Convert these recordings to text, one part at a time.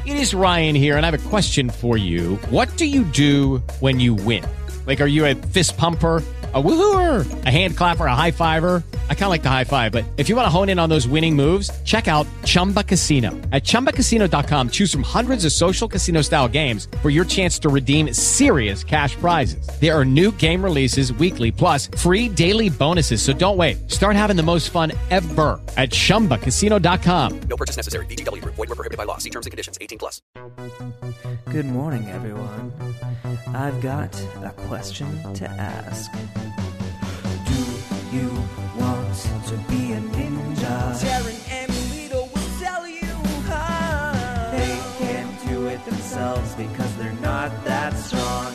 It is Ryan here, and I have a question for you. What do you do when you win? Like, are you a fist pumper, a woohooer, a hand clapper, a high fiver? I kind of like the high five, but if you want to hone in on those winning moves, check out Chumba Casino. At ChumbaCasino.com, choose from hundreds of social casino style games for your chance to redeem serious cash prizes. There are new game releases weekly, plus free daily bonuses. So don't wait. Start having the most fun ever at ChumbaCasino.com. No purchase necessary. VGW Group. Void where prohibited by law. See terms and conditions. 18+. Good morning, everyone. I've got a question to ask. Do you want to be a ninja? Taryn and Lito will tell you how. They can't do it themselves because they're not that strong.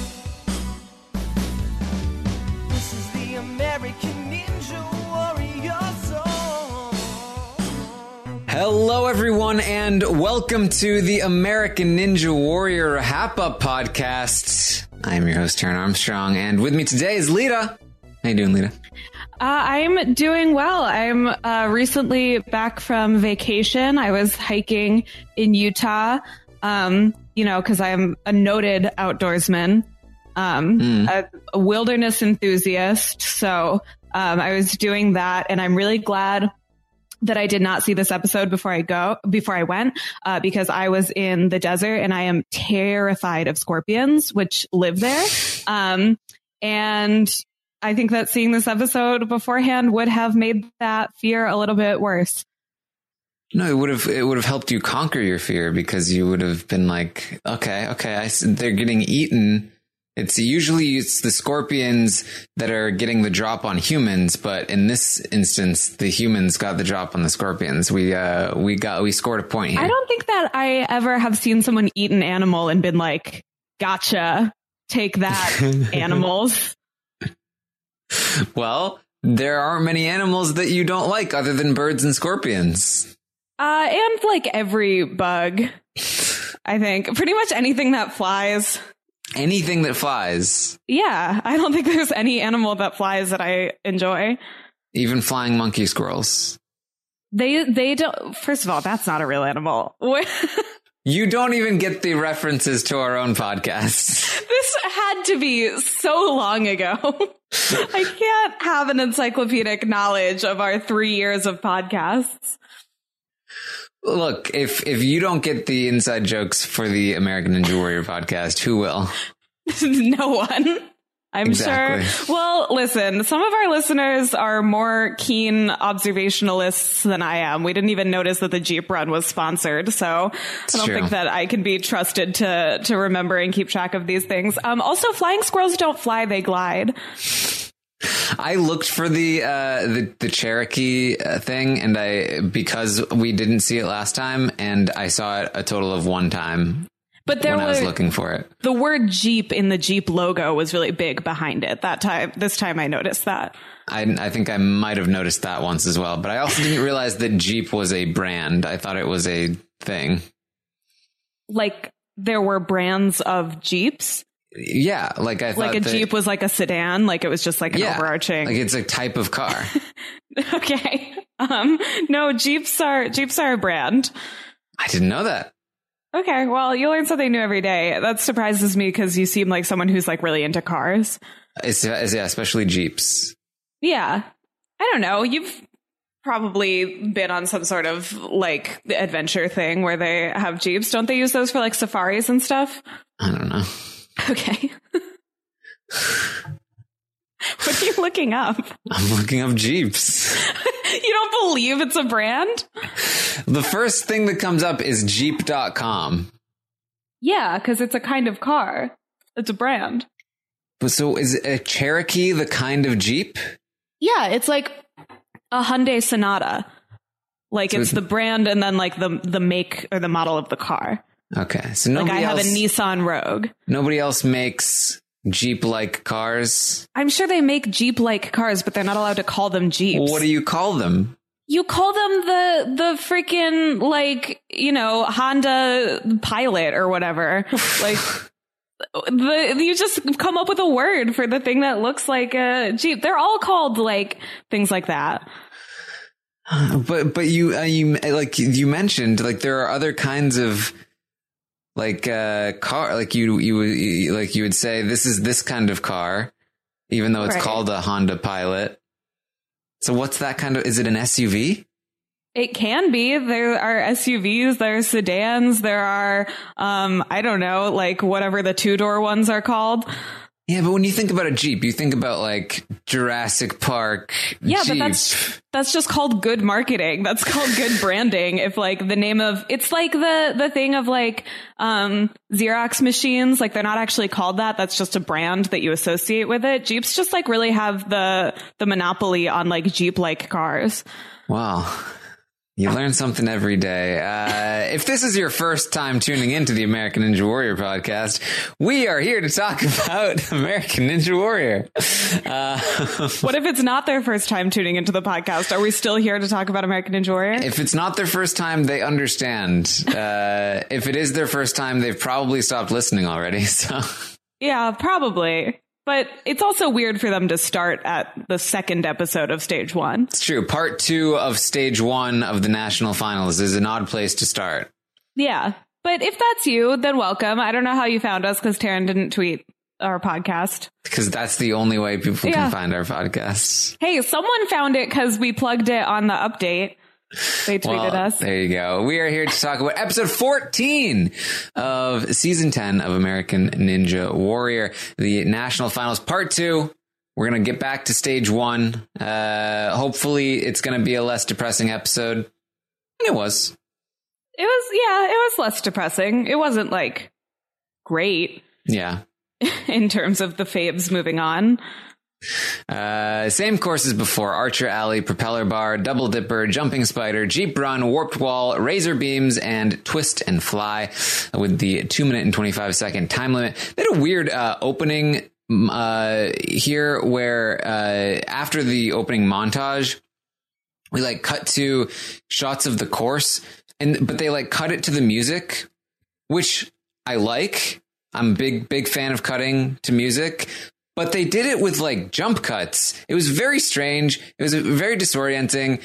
This is the American Ninja Warrior song. Hello, everyone, and welcome to the American Ninja Warrior Hap-Up Podcast. I'm your host, Taryn Armstrong, and with me today is Lita. How you doing, Lita? I'm doing well. I'm recently back from vacation. I was hiking in Utah, because I'm a noted outdoorsman, a wilderness enthusiast. So I was doing that, and I'm really glad that I did not see this episode before I went, because I was in the desert and I am terrified of scorpions, which live there. And I think that seeing this episode beforehand would have made that fear a little bit worse. No, it would have helped you conquer your fear, because you would have been like, okay, they're getting eaten. It's usually the scorpions that are getting the drop on humans, but in this instance, the humans got the drop on the scorpions. We scored a point here. I don't think that I ever have seen someone eat an animal and been like, gotcha, take that, animals. Well, there are many animals that you don't like other than birds and scorpions. And like every bug, I think. Pretty much anything that flies. Anything that flies. Yeah, I don't think there's any animal that flies that I enjoy. Even flying monkey squirrels. They don't. First of all, that's not a real animal. You don't even get the references to our own podcast. This had to be so long ago. I can't have an encyclopedic knowledge of our 3 years of podcasts. Look, if you don't get the inside jokes for the American Ninja Warrior podcast, who will? No one. I'm exactly. sure. Well, listen, some of our listeners are more keen observationalists than I am. We didn't even notice that the Jeep run was sponsored, so I don't think that I can be trusted to remember and keep track of these things. Also, flying squirrels don't fly, they glide. I looked for the Cherokee thing, and because we didn't see it last time, and I saw it a total of one time. But when I was looking for it, the word Jeep in the Jeep logo was really big behind it. This time I noticed that. I think I might have noticed that once as well, but I also didn't realize that Jeep was a brand. I thought it was a thing. Like there were brands of Jeeps. Yeah, like I thought like a Jeep was like a sedan, like it was just like an overarching. Like it's a type of car. Okay. No, Jeeps are a brand. I didn't know that. Okay, well, you learn something new every day. That surprises me because you seem like someone who's like really into cars. Yeah, especially Jeeps. Yeah. I don't know. You've probably been on some sort of like adventure thing where they have Jeeps. Don't they use those for like safaris and stuff? I don't know. Okay. What are you looking up? I'm looking up Jeeps. You don't believe it's a brand? The first thing that comes up is Jeep.com. Yeah, because it's a kind of car. It's a brand. But so is a Cherokee the kind of Jeep? Yeah, it's like a Hyundai Sonata. Like so it's the brand and then like the make or the model of the car. Okay, so nobody like I have else, a Nissan Rogue. Nobody else makes Jeep-like cars? I'm sure they make Jeep-like cars, but they're not allowed to call them Jeeps. What do you call them? You call them the freaking, like, you know, Honda Pilot or whatever. Like, you just come up with a word for the thing that looks like a Jeep. They're all called, like, things like that. But you like you mentioned, like, there are other kinds of like car, like you would say this is this kind of car, even though it's called a Honda Pilot. So what's that kind of? Is it an SUV? It can be. There are SUVs, there are sedans, there are, I don't know, like whatever the 2-door ones are called. Yeah, but when you think about a Jeep, you think about like Jurassic Park. Yeah, Jeep. but that's just called good marketing. That's called good branding. If like the name of, it's like the thing of like Xerox machines, like they're not actually called that. That's just a brand that you associate with it. Jeeps just like really have the monopoly on like Jeep-like cars. Wow. You learn something every day. If this is your first time tuning into the American Ninja Warrior podcast, we are here to talk about American Ninja Warrior. What if it's not their first time tuning into the podcast? Are we still here to talk about American Ninja Warrior? If it's not their first time, they understand. If it is their first time, they've probably stopped listening already. So yeah, probably. But it's also weird for them to start at the second episode of Stage 1. It's true. Part 2 of Stage 1 of the national finals is an odd place to start. Yeah. But if that's you, then welcome. I don't know how you found us because Taryn didn't tweet our podcast. Because that's the only way people can find our podcasts. Hey, someone found it because we plugged it on the update. They tweeted us. There you go. We are here to talk about episode 14 of season 10 of American Ninja Warrior, the national finals, part 2. We're going to get back to stage 1. Hopefully it's going to be a less depressing episode. And it was. It was less depressing. It wasn't like great. Yeah. In terms of the Fabes moving on. Same course as before: Archer Alley, Propeller Bar, Double Dipper, Jumping Spider, Jeep Run, Warped Wall, Razor Beams, and Twist and Fly with the 2-minute and 25-second time limit. They had a weird opening here where after the opening montage, we like cut to shots of the course, but they like cut it to the music, which I like. I'm a big fan of cutting to music. But they did it with like jump cuts. It was very strange. It was very disorienting.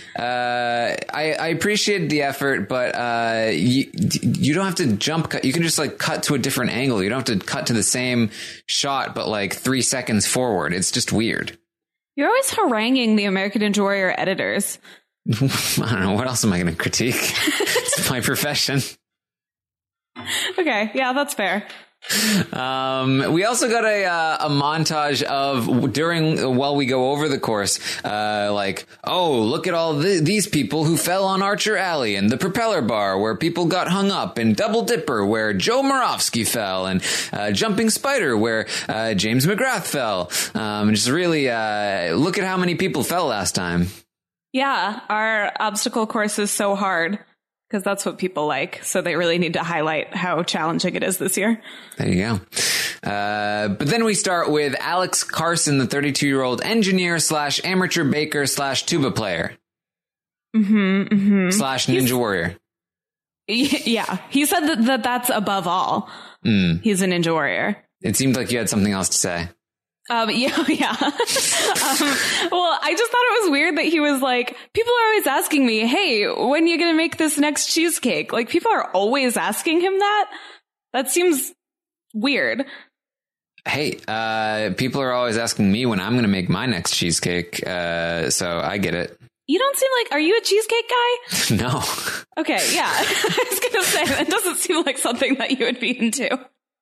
I appreciated the effort, but you don't have to jump cut. You can just like cut to a different angle. You don't have to cut to the same shot, but like 3 seconds forward. It's just weird. You're always haranguing the American Ninja Warrior editors. I don't know. What else am I going to critique? It's my profession. Okay. Yeah, that's fair. We also got a montage of while we go over the course, like, oh, look at all these people who fell on Archer Alley, and the Propeller Bar where people got hung up, and Double Dipper where Joe Moravsky fell, and Jumping Spider where James McGrath fell. Just really look at how many people fell last time. Yeah, our obstacle course is so hard. Because that's what people like. So they really need to highlight how challenging it is this year. There you go. But then we start with Alex Carson, the 32-year-old engineer / amateur baker / tuba player. / Ninja Warrior. Yeah. He said that that's above all. He's a Ninja Warrior. It seemed like you had something else to say. Yeah. Well, I just thought it was weird that he was like, people are always asking me, hey, when are you going to make this next cheesecake? Like, people are always asking him that. That seems weird. Hey, people are always asking me when I'm going to make my next cheesecake. So I get it. You don't seem like, are you a cheesecake guy? No. Okay. Yeah. I was going to say, that doesn't seem like something that you would be into.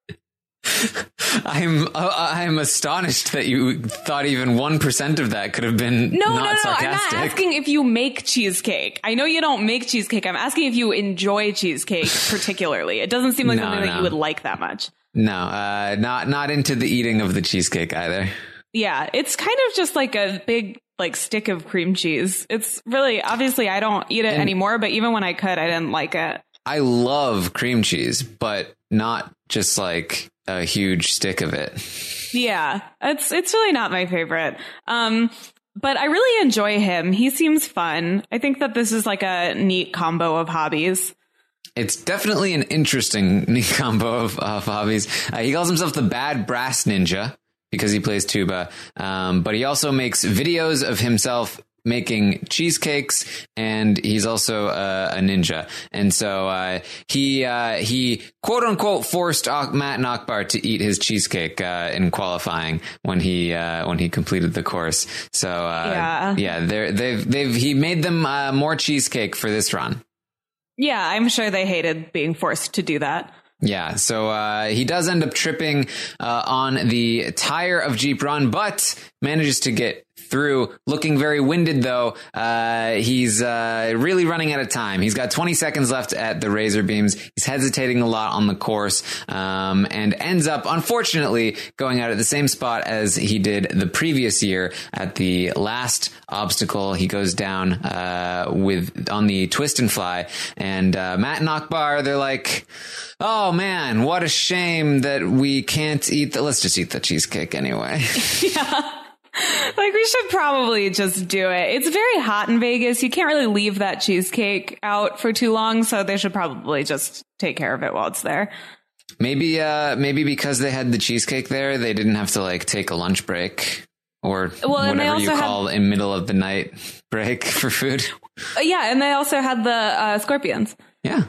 I'm astonished that you thought even 1% of that could have been No. sarcastic. I'm not asking if you make cheesecake. I know you don't make cheesecake. I'm asking if you enjoy cheesecake particularly. It doesn't seem like something that you would like that much. No, not into the eating of the cheesecake either. Yeah, it's kind of just like a big like stick of cream cheese. It's really, obviously I don't eat it anymore, but even when I could, I didn't like it. I love cream cheese, but not just like a huge stick of it. Yeah, it's really not my favorite. But I really enjoy him. He seems fun. I think that this is like a neat combo of hobbies. It's definitely an interesting neat combo of hobbies. He calls himself the Bad Brass Ninja because he plays tuba. But he also makes videos of himself making cheesecakes, and he's also a ninja. And so he quote unquote forced Matt Akbar to eat his cheesecake in qualifying when he completed the course. So he made them more cheesecake for this run. Yeah, I'm sure they hated being forced to do that. Yeah, so he does end up tripping on the tire of Jeep Run, but manages to get through. Looking very winded, though. He's really running out of time. He's got 20 seconds left at the Razor Beams. He's hesitating a lot on the course, and ends up, unfortunately, going out at the same spot as he did the previous year at the last obstacle. He goes down on the twist and fly, and Matt and Akbar, they're like, oh man, what a shame that we can't eat let's just eat the cheesecake anyway. Yeah. Like, we should probably just do it. It's very hot in Vegas. You can't really leave that cheesecake out for too long, so they should probably just take care of it while it's there. Maybe because they had the cheesecake there, they didn't have to like take a lunch break or whatever you call in middle of the night break for food. Yeah, and they also had the scorpions. Yeah.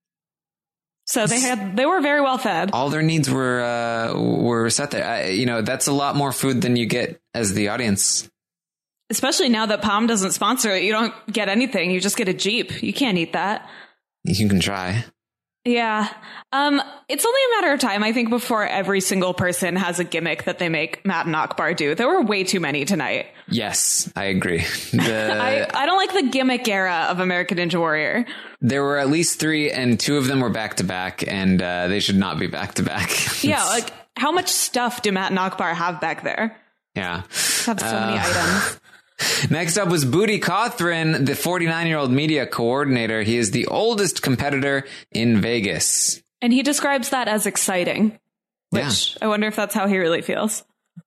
So they were very well fed. All their needs were set there. That's a lot more food than you get as the audience. Especially now that Palm doesn't sponsor it, you don't get anything. You just get a Jeep. You can't eat that. You can try. Yeah. It's only a matter of time, I think, before every single person has a gimmick that they make Matt and Akbar do. There were way too many tonight. Yes, I agree. I don't like the gimmick era of American Ninja Warrior. There were at least 3, and 2 of them were back to back, and they should not be back to back. Yeah, like how much stuff do Matt and Akbar have back there? Yeah, have so many items. Next up was Booty Cothran, the 49-year-old media coordinator. He is the oldest competitor in Vegas. And he describes that as exciting, which I wonder if that's how he really feels.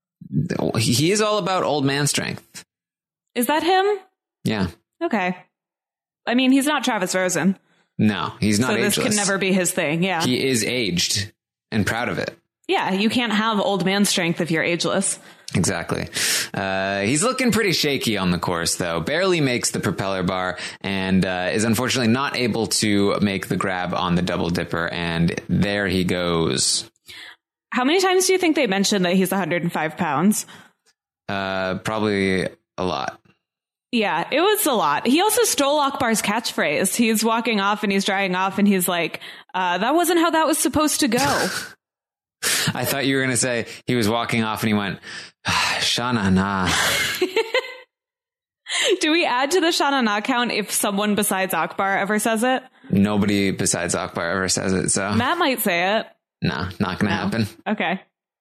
He is all about old man strength. Is that him? Yeah. Okay. I mean, he's not Travis Rosen. No, he's not ageless. So this can never be his thing, yeah. He is aged and proud of it. Yeah, you can't have old man strength if you're ageless. Exactly. He's looking pretty shaky on the course, though. Barely makes the propeller bar and is unfortunately not able to make the grab on the double dipper. And there he goes. How many times do you think they mentioned that he's 105 pounds? Probably a lot. Yeah, it was a lot. He also stole Akbar's catchphrase. He's walking off and he's drying off and he's like, that wasn't how that was supposed to go. I thought you were going to say he was walking off and he went, Shana na. Do we add to the Shana na count if someone besides Akbar ever says it? Nobody besides Akbar ever says it. So Matt might say it. No, not going to happen. Okay.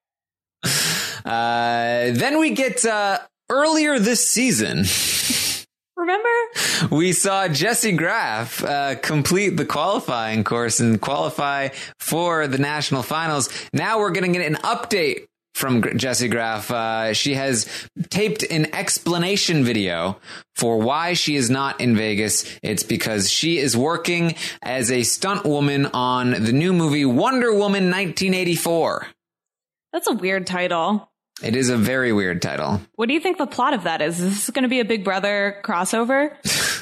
Then we get earlier this season. Remember? We saw Jesse Graff complete the qualifying course and qualify for the national finals. Now we're going to get an update from Jesse Graff. She has taped an explanation video for why she is not in Vegas. It's because she is working as a stunt woman on the new movie Wonder Woman 1984. That's a weird title. It is a very weird title. What do you think the plot of that is? Is this going to be a Big Brother crossover?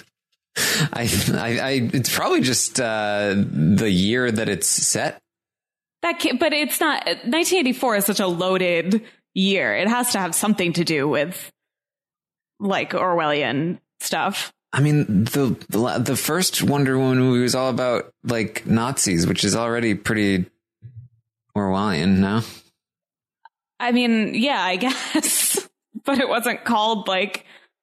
It's probably just the year that it's set. But it's not. 1984 is such a loaded year. It has to have something to do with like Orwellian stuff. I mean, the first Wonder Woman movie was all about like Nazis, which is already pretty Orwellian, no? I mean, yeah, I guess, but it wasn't called like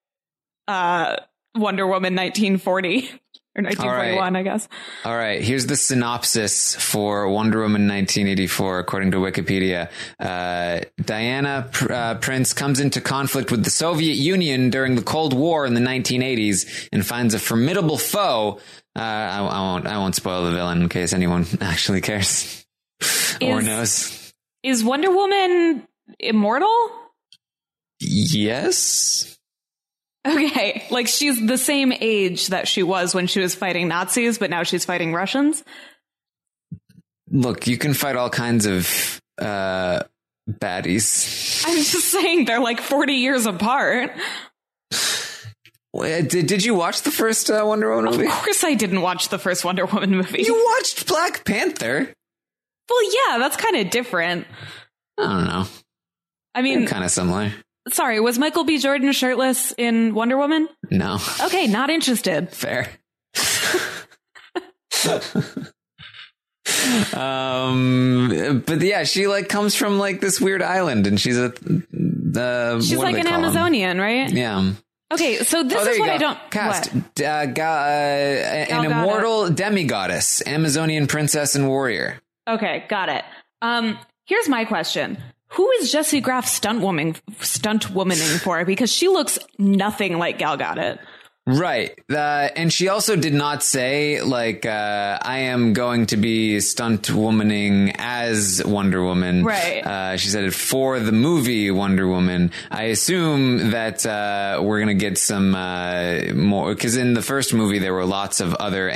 Wonder Woman 1940 or 1941, right. I guess. All right. Here's the synopsis for Wonder Woman 1984, according to Wikipedia. Diana Prince comes into conflict with the Soviet Union during the Cold War in the 1980s and finds a formidable foe. I won't spoil the villain in case anyone actually cares or knows. Is Wonder Woman immortal? Yes. Okay, like she's the same age that she was when she was fighting Nazis, but now she's fighting Russians? Look, you can fight all kinds of baddies. I'm just saying they're like 40 years apart. Did you watch the first Wonder Woman movie? Of course I didn't watch the first Wonder Woman movie. You watched Black Panther. Well, yeah, that's kind of different. I don't know. I mean, kind of similar. Sorry, was Michael B. Jordan shirtless in Wonder Woman? No. Okay, not interested. Fair. But yeah, she like comes from like this weird island, and she's like an Amazonian, right? Yeah. Okay, so this is what I don't cast. What? An immortal demigoddess, Amazonian princess and warrior. Okay, got it. Here's my question. Who is Jessie Graff stunt womaning for? Because she looks nothing like Gal Gadot. Right. And she also did not say, like, I am going to be stunt womaning as Wonder Woman. Right. She said it for the movie Wonder Woman. I assume that we're going to get some more, because in the first movie, there were lots of other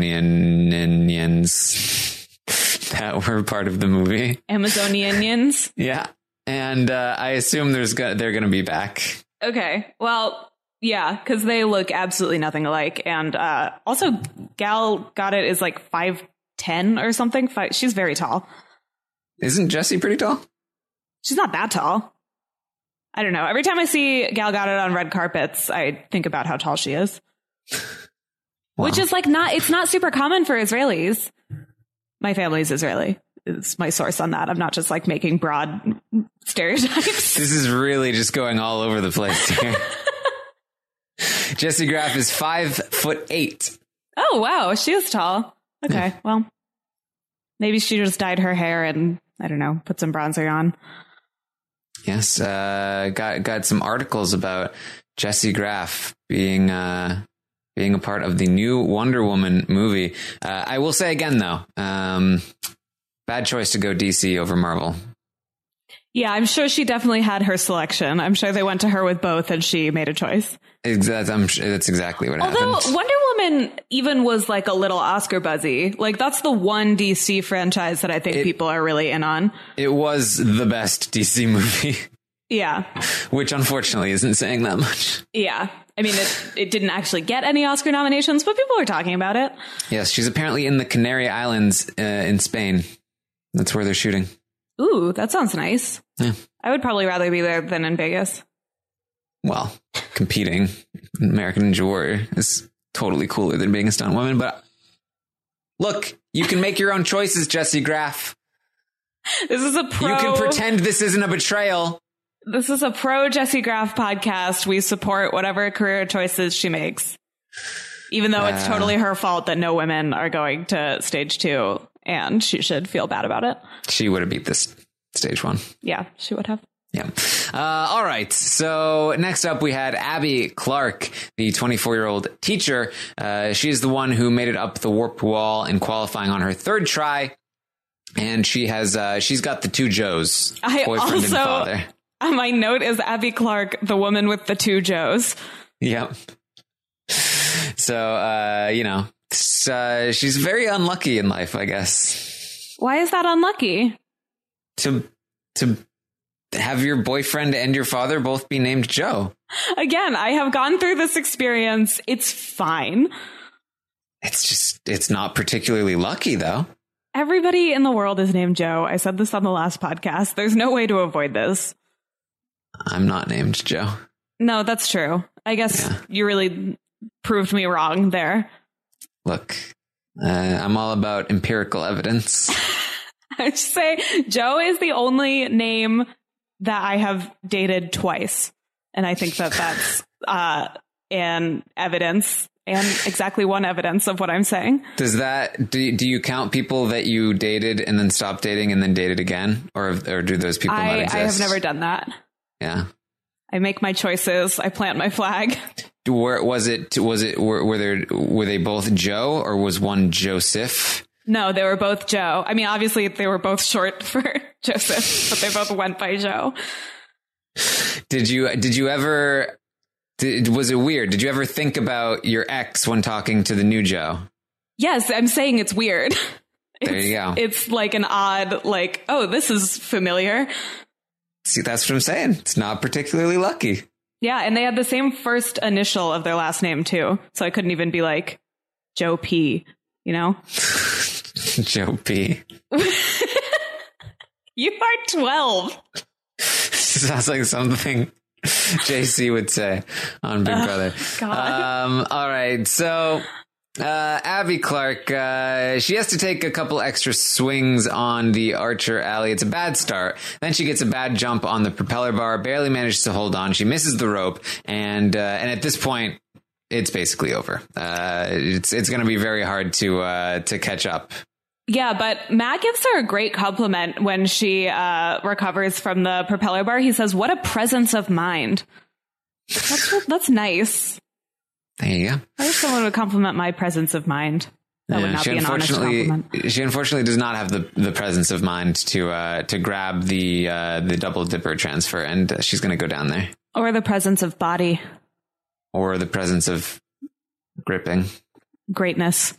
Amazonians that were part of the movie. Amazonians? Yeah. And I assume they're going to be back. Okay. Well, yeah, because they look absolutely nothing alike. And also, Gal Gadot is like 5'10" or something. She's very tall. Isn't Jessie pretty tall? She's not that tall. I don't know. Every time I see Gal Gadot on red carpets, I think about how tall she is. Wow. Which is like it's not super common for Israelis. My family's Israeli. Is my source on that. I'm not just like making broad stereotypes. This is really just going all over the place here. Jessie Graff is 5'8". Oh, wow. She is tall. Okay. Yeah. Well, maybe she just dyed her hair and, I don't know, put some bronzer on. Yes. Got some articles about Jessie Graff being a part of the new Wonder Woman movie. I will say again, though, bad choice to go DC over Marvel. Yeah, I'm sure she definitely had her selection. I'm sure they went to her with both and she made a choice. That's exactly what happened. Although Wonder Woman even was like a little Oscar buzzy. Like that's the one DC franchise that I think people are really in on. It was the best DC movie. Yeah. Which unfortunately isn't saying that much. Yeah. I mean, it didn't actually get any Oscar nominations, but people were talking about it. Yes, she's apparently in the Canary Islands in Spain. That's where they're shooting. Ooh, that sounds nice. Yeah. I would probably rather be there than in Vegas. Well, competing American Ninja Warrior is totally cooler than being a stunt woman. But look, you can make your own choices, Jessie Graff. This is a pro. You can pretend this isn't a betrayal. This is a pro Jessie Graff podcast. We support whatever career choices she makes, even though it's totally her fault that no women are going to stage 2, and she should feel bad about it. She would have beat this stage 1. Yeah, she would have. Yeah. All right. So next up, we had Abby Clark, the 24-year-old teacher. She is the one who made it up the warped wall in qualifying on her 3rd try. And she's got the 2 Joes, boyfriend and father. My note is Abby Clark, the woman with the 2 Joes. Yep. So, she's very unlucky in life, I guess. Why is that unlucky? To have your boyfriend and your father both be named Joe. Again, I have gone through this experience. It's fine. It's not particularly lucky, though. Everybody in the world is named Joe. I said this on the last podcast. There's no way to avoid this. I'm not named Joe. No, that's true. I guess you really proved me wrong there. Look, I'm all about empirical evidence. I should say Joe is the only name that I have dated twice. And I think that that's an evidence and exactly one evidence of what I'm saying. Does that, do you count people that you dated and then stopped dating and then dated again? Or do those people not exist? I have never done that. Yeah. I make my choices. I plant my flag. Were they both Joe or was one Joseph? No, they were both Joe. I mean, obviously they were both short for Joseph, but they both went by Joe. Was it weird? Did you ever think about your ex when talking to the new Joe? Yes, I'm saying it's weird. There you go. It's like an odd, oh, this is familiar. See, that's what I'm saying. It's not particularly lucky. Yeah, and they had the same first initial of their last name, too. So I couldn't even be like Joe P, you know? Joe P. You are 12. Sounds like something JC would say on Big Brother. God. All right. So Abby Clark, she has to take a couple extra swings on the Archer alley. It's a bad start. Then she gets a bad jump on the propeller bar, barely manages to hold on. She misses the rope. And at this point, it's basically over. It's going to be very hard to catch up. Yeah, but Matt gives her a great compliment when she recovers from the propeller bar. He says, "What a presence of mind." That's nice. There you go. I wish someone would compliment my presence of mind. That would not be an honest compliment. She unfortunately does not have the presence of mind to grab the double dipper transfer, and she's going to go down there. Or the presence of body. Or the presence of gripping. Greatness.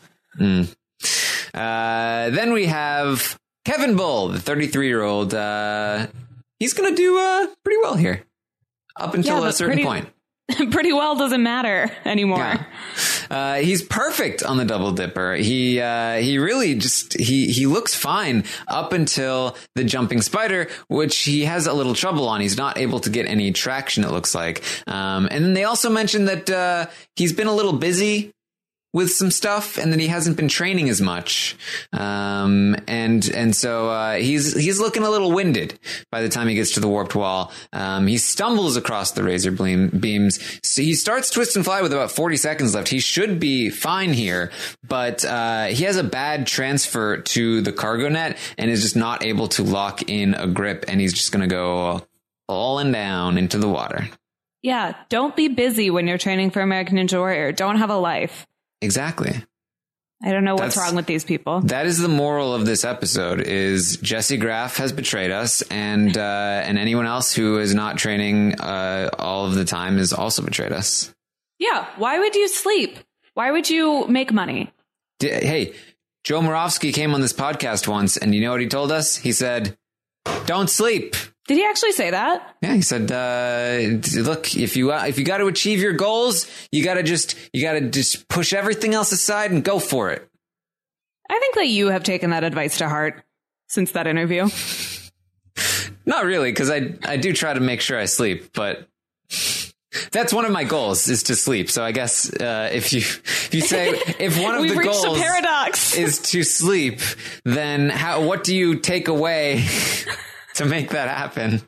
Then we have Kevin Bull, the 33-year-old. He's going to do pretty well here up until a certain point. Pretty well doesn't matter anymore. Yeah. He's perfect on the double dipper. He really just, he looks fine up until the jumping spider, which he has a little trouble on. He's not able to get any traction, it looks like. And then they also mentioned that, he's been a little busy with some stuff and that he hasn't been training as much. And so he's looking a little winded by the time he gets to the warped wall. He stumbles across the razor beams. So he starts twist and fly with about 40 seconds left. He should be fine here, but he has a bad transfer to the cargo net and is just not able to lock in a grip, and he's just going to go falling down into the water. Yeah, don't be busy when you're training for American Ninja Warrior. Don't have a life. Exactly. I don't know what's wrong with these people. That is the moral of this episode: is Jesse Graff has betrayed us, and anyone else who is not training all of the time has also betrayed us. Yeah. Why would you sleep? Why would you make money? Hey, Joe Moravsky came on this podcast once, and you know what he told us? He said, "Don't sleep." Did he actually say that? Yeah, he said, look, if you got to achieve your goals, you got to just push everything else aside and go for it. I think that you have taken that advice to heart since that interview. Not really, because I do try to make sure I sleep, but that's one of my goals, is to sleep. So I guess if you say if one of the goals a paradox is to sleep, then what do you take away to make that happen?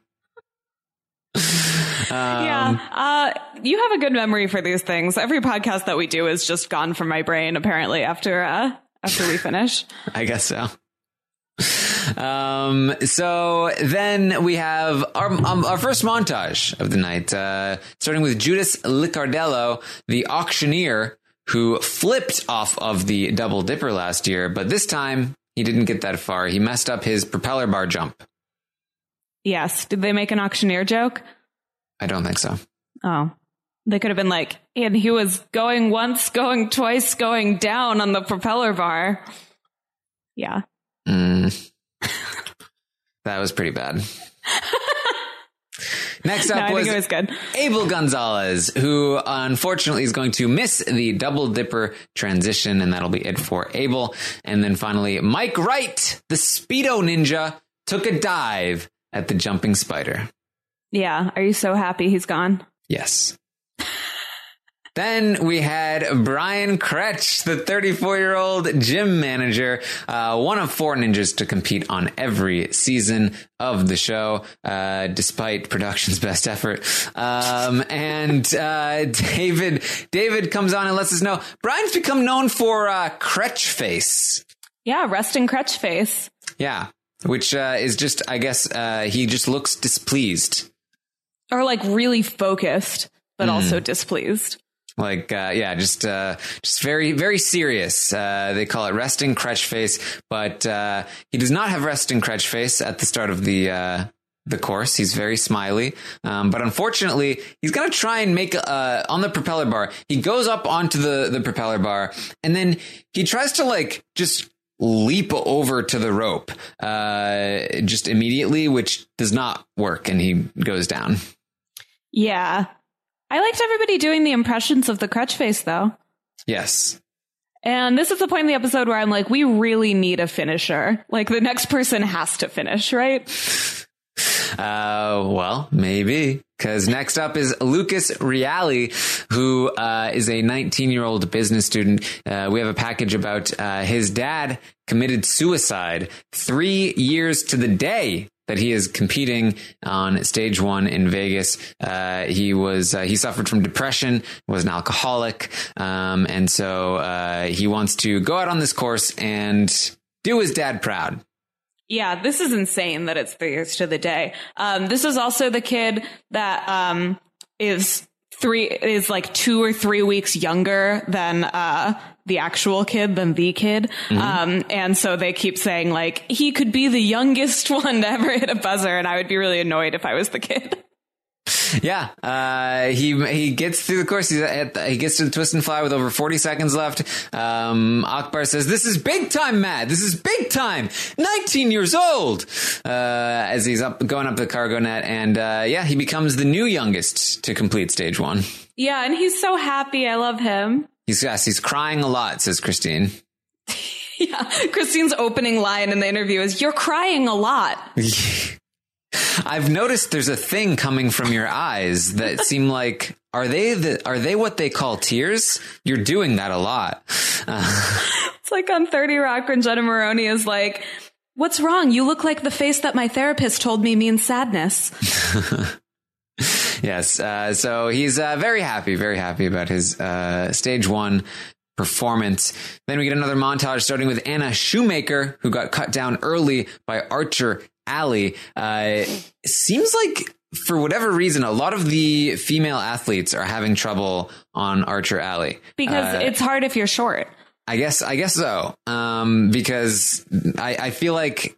You have a good memory for these things. Every podcast that we do is just gone from my brain, apparently, after we finish. I guess so. So then we have our first montage of the night, starting with Judas Licardello, the auctioneer who flipped off of the double dipper last year, but this time he didn't get that far. He messed up his propeller bar jump. Yes. Did they make an auctioneer joke? I don't think so. Oh, they could have been like, and he was going once, going twice, going down on the propeller bar. Yeah. That was pretty bad. Next up I think it was good. Abel Gonzalez, who unfortunately is going to miss the double dipper transition, and that'll be it for Abel. And then finally, Mike Wright, the Speedo Ninja, took a dive at the jumping spider. Yeah. Are you so happy he's gone? Yes. Then we had Brian Kretsch, the 34-year-old gym manager, one of 4 ninjas to compete on every season of the show, despite production's best effort. David comes on and lets us know Brian's become known for Kretsch face. Yeah, resting Kretsch face. Yeah, which is just, I guess, he just looks displeased. Or like really focused, but also displeased. Like, just very, very serious. They call it resting Kretsch face, but he does not have resting Kretsch face at the start of the course. He's very smiley. But unfortunately, he's going to try and make, on the propeller bar, he goes up onto the propeller bar, and then he tries to like just leap over to the rope, just immediately, which does not work. And he goes down. Yeah. I liked everybody doing the impressions of the Crutch Face, though. Yes. And this is the point in the episode where I'm like, we really need a finisher. Like, the next person has to finish, right? Well, maybe. Because next up is Lucas Reali, who is a 19-year-old business student. We have a package about his dad committed suicide 3 years to the day that he is competing on stage 1 in Vegas. He suffered from depression, was an alcoholic. And so he wants to go out on this course and do his dad proud. Yeah, this is insane that it's 3 years to the day. This is also the kid that is like 2 or 3 weeks younger than the actual kid, than the kid. Mm-hmm. And so they keep saying, like, he could be the youngest one to ever hit a buzzer. And I would be really annoyed if I was the kid. Yeah, he gets through the course. He gets to the twist and fly with over 40 seconds left. Akbar says, "This is big time, Matt. This is big time. 19 years old." As he's going up the cargo net, and he becomes the new youngest to complete stage 1. Yeah, and he's so happy. I love him. He's crying a lot, says Christine. Yeah, Christine's opening line in the interview is, "You're crying a lot." I've noticed there's a thing coming from your eyes that seem like, are they what they call tears? You're doing that a lot. It's like on 30 Rock when Jenna Maroney is like, "What's wrong? You look like the face that my therapist told me means sadness." Yes. So he's very happy about his stage 1 performance. Then we get another montage starting with Anna Shoemaker, who got cut down early by Archer Alley. Seems like, for whatever reason, a lot of the female athletes are having trouble on Archer Alley. Because it's hard if you're short. I guess so. Because I feel like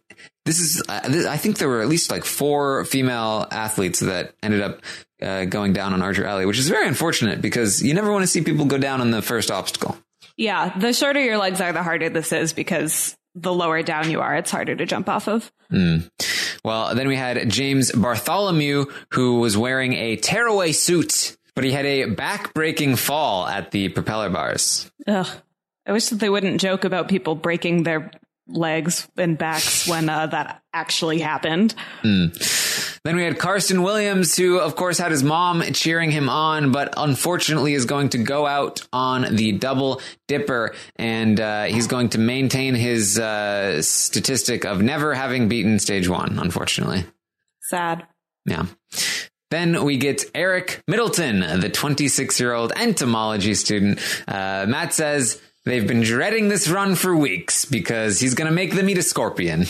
I think there were at least like 4 female athletes that ended up going down on Archer Alley, which is very unfortunate because you never want to see people go down on the first obstacle. Yeah, the shorter your legs are, the harder this is because the lower down you are, it's harder to jump off of. Well, then we had James Bartholomew, who was wearing a tearaway suit, but he had a back-breaking fall at the propeller bars. Ugh. I wish that they wouldn't joke about people breaking their legs and backs when that actually happened. Then we had Carson Williams, who, of course, had his mom cheering him on, but unfortunately is going to go out on the double dipper, and he's going to maintain his statistic of never having beaten stage 1, unfortunately. Sad. Yeah. Then we get Eric Middleton, the 26-year-old entomology student. Matt says they've been dreading this run for weeks because he's going to make them eat a scorpion.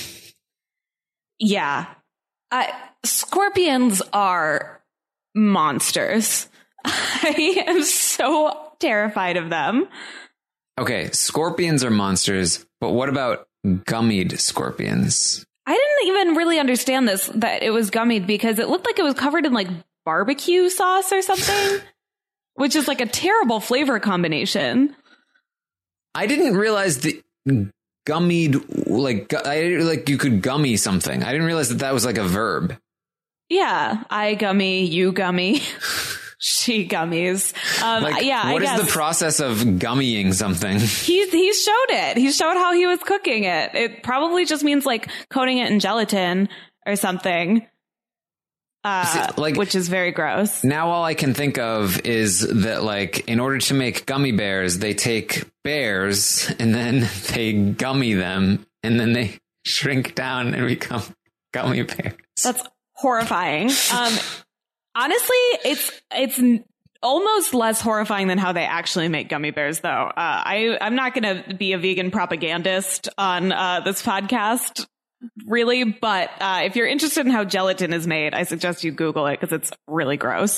Yeah. Scorpions are monsters. I am so terrified of them. Okay, scorpions are monsters, but what about gummied scorpions? I didn't even really understand that it was gummied because it looked like it was covered in like barbecue sauce or something, which is like a terrible flavor combination. I didn't realize that gummied, like you could gummy something. I didn't realize that was like a verb. Yeah, I gummy, you gummy, she gummies. What is the process of gummying something? He showed it. He showed how he was cooking it. It probably just means like coating it in gelatin or something. Which is very gross. Now all I can think of is that, like, in order to make gummy bears, they take bears and then they gummy them and then they shrink down and become gummy bears. That's horrifying. Honestly, it's almost less horrifying than how they actually make gummy bears, though. I'm not going to be a vegan propagandist on this podcast, really, but if you're interested in how gelatin is made, I suggest you Google it because it's really gross.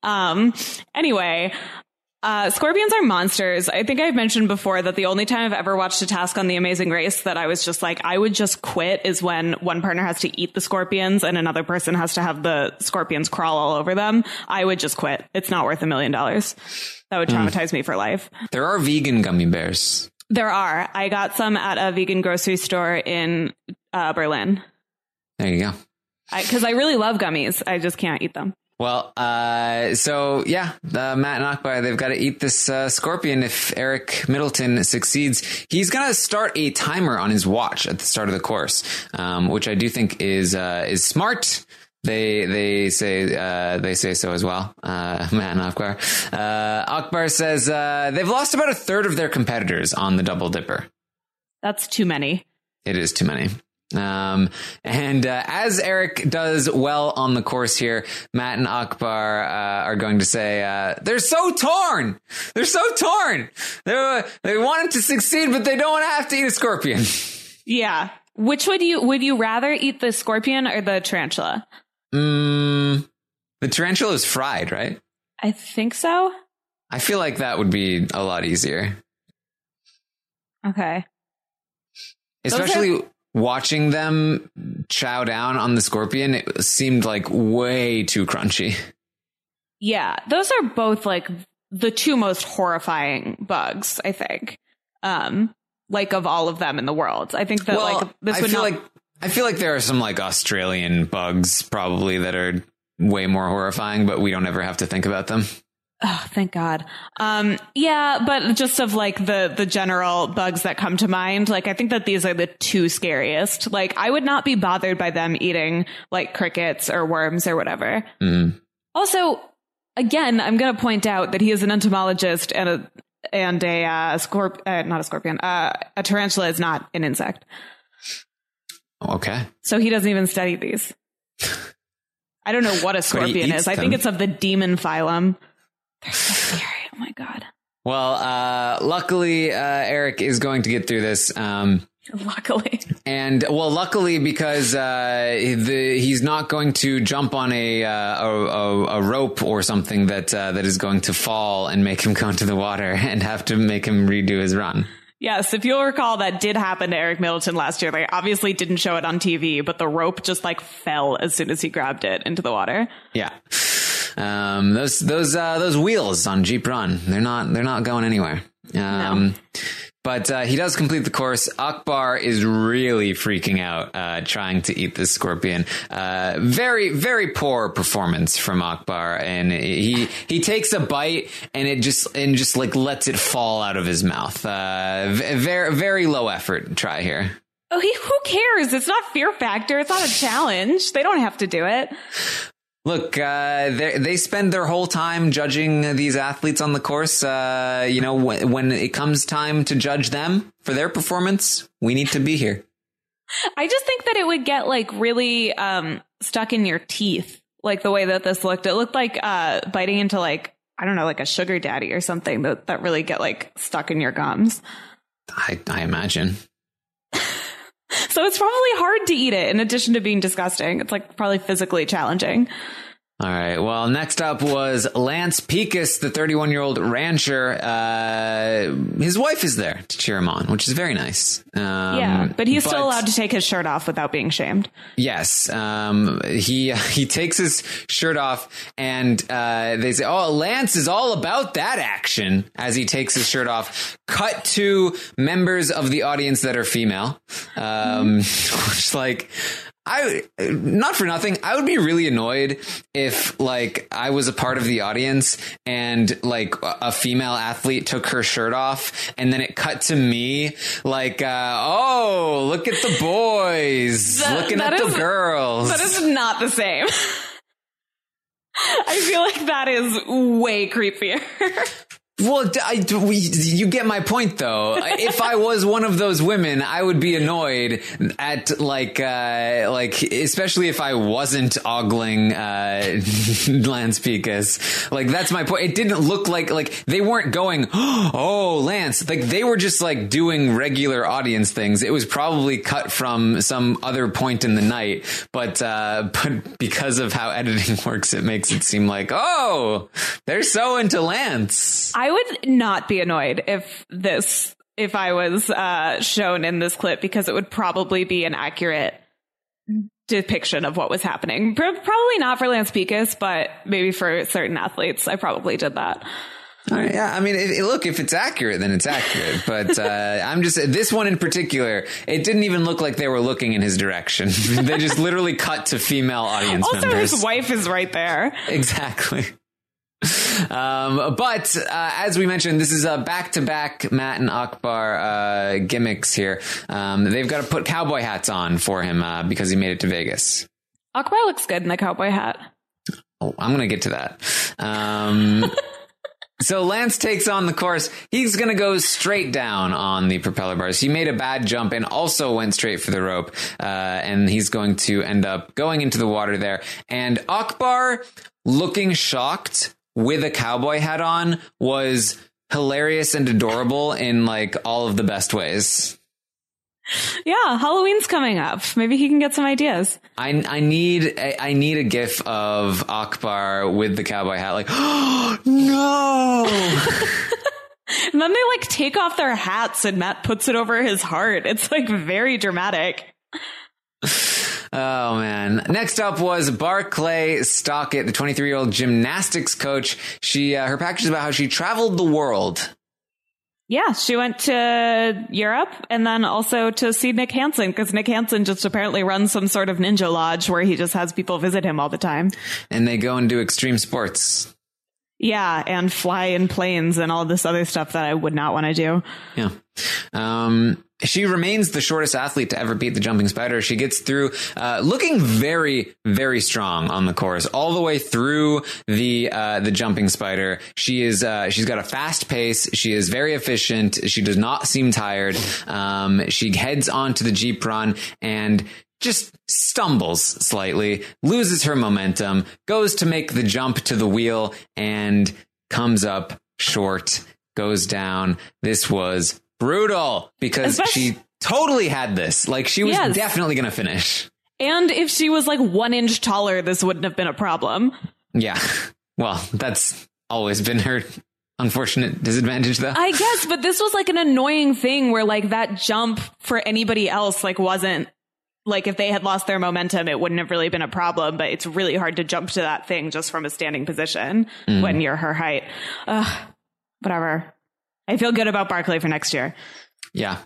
Anyway, scorpions are monsters. I think I've mentioned before that the only time I've ever watched a task on The Amazing Race that I was just like, I would just quit is when one partner has to eat the scorpions and another person has to have the scorpions crawl all over them. I would just quit. It's not worth $1 million. That would traumatize me for life. There are vegan gummy bears. There are. I got some at a vegan grocery store in Berlin. There you go. Because I really love gummies. I just can't eat them. Well, so yeah, Matt and Akbar, they've got to eat this scorpion. If Eric Middleton succeeds, he's going to start a timer on his watch at the start of the course, which I do think is smart. They say so as well. Matt and Akbar. Akbar says they've lost about a third of their competitors on the Double Dipper. That's too many. It is too many. And as Eric does well on the course here, Matt and Akbar are going to say they're so torn. They're so torn. They want him to succeed, but they don't want to have to eat a scorpion. Yeah. Which would you rather eat, the scorpion or the tarantula? The tarantula is fried, right? I think so. I feel like that would be a lot easier. Okay. Especially watching them chow down on the scorpion, it seemed like way too crunchy. Yeah, those are both like the two most horrifying bugs, I think. Like of all of them in the world. I think that I feel like there are some like Australian bugs probably that are way more horrifying, but we don't ever have to think about them. Oh, thank God. Yeah, but just of like the general bugs that come to mind, like I think that these are the two scariest. Like I would not be bothered by them eating like crickets or worms or whatever. Mm. Also, again, I'm going to point out that he is an entomologist and a tarantula is not an insect. Okay. So he doesn't even study these. I don't know what a scorpion is. I think it's of the demon phylum. They're so scary. Oh my God. Well, luckily, Eric is going to get through this. Luckily. And well, luckily because he's not going to jump on a rope or something that is going to fall and make him go into the water and have to make him redo his run. Yes, if you'll recall, that did happen to Eric Middleton last year. They obviously didn't show it on TV, but the rope just like fell as soon as he grabbed it into the water. Yeah. Those wheels on Jeep Run, they're not going anywhere. No. But he does complete the course. Akbar is really freaking out, trying to eat this scorpion. Very, very poor performance from Akbar. And he takes a bite and just like lets it fall out of his mouth. Very, very low effort try here. Oh, who cares? It's not Fear Factor. It's not a challenge. They don't have to do it. Look, they spend their whole time judging these athletes on the course. When it comes time to judge them for their performance, we need to be here. I just think that it would get like really stuck in your teeth, like the way that this looked. It looked like biting into like, I don't know, like a sugar daddy or something that really get like stuck in your gums. I imagine. So it's probably hard to eat it in addition to being disgusting. It's like probably physically challenging. All right. Well, next up was Lance Pekus, the 31-year-old rancher. His wife is there to cheer him on, which is very nice. But he's still allowed to take his shirt off without being shamed. Yes. He takes his shirt off and they say, "Oh, Lance is all about that action," as he takes his shirt off. Cut to members of the audience that are female. Which like... not for nothing, I would be really annoyed if like I was a part of the audience and like a female athlete took her shirt off and then it cut to me like, oh, look at the boys, looking at the girls. That is not the same. I feel like that is way creepier. Well, you get my point, though. If I was one of those women, I would be annoyed at like especially if I wasn't ogling Lance Pekus. Like that's my point. It didn't look like they weren't going, "Oh, Lance!" Like they were just like doing regular audience things. It was probably cut from some other point in the night, but because of how editing works, it makes it seem like, oh, they're so into Lance. I would not be annoyed if I was shown in this clip, because it would probably be an accurate depiction of what was happening. Probably not for Lance Pekus, but maybe for certain athletes. I probably did that. All right, yeah, I mean, look, if it's accurate, then it's accurate. But I'm just, this one in particular, it didn't even look like they were looking in his direction. They just literally cut to female audience members. Also, his wife is right there. Exactly. But as we mentioned, this is a back-to-back Matt and Akbar gimmicks here. They've got to put cowboy hats on for him because he made it to Vegas. Akbar looks good in a cowboy hat. Oh, I'm going to get to that. So Lance takes on the course. He's going to go straight down on the propeller bars. He made a bad jump and also went straight for the rope. And he's going to end up going into the water there. And Akbar, looking shocked with a cowboy hat on, was hilarious and adorable in like all of the best ways. Yeah, Halloween's coming up. Maybe he can get some ideas. I need a gif of Akbar with the cowboy hat, like, oh, no. And then they like take off their hats and Matt puts it over his heart. It's like very dramatic. Oh, man. Next up was Barclay Stockett, the 23-year-old gymnastics coach. Her package is about how she traveled the world. Yeah, she went to Europe and then also to see Nick Hansen because Nick Hansen just apparently runs some sort of ninja lodge where he just has people visit him all the time. And they go and do extreme sports. Yeah, and fly in planes and all this other stuff that I would not want to do. Yeah. She remains the shortest athlete to ever beat the jumping spider. She gets through, looking very, very strong on the course all the way through the jumping spider. She's got a fast pace. She is very efficient. She does not seem tired. She heads onto the Jeep run and just stumbles slightly, loses her momentum, goes to make the jump to the wheel and comes up short, goes down. This was brutal because she totally had this. Like she was definitely going to finish. And if she was like 1 inch taller, this wouldn't have been a problem. Yeah. Well, that's always been her unfortunate disadvantage though. I guess, but this was like an annoying thing where like that jump for anybody else like wasn't like if they had lost their momentum, it wouldn't have really been a problem, but it's really hard to jump to that thing just from a standing position when you're her height. Whatever. I feel good about Barclay for next year. Yeah.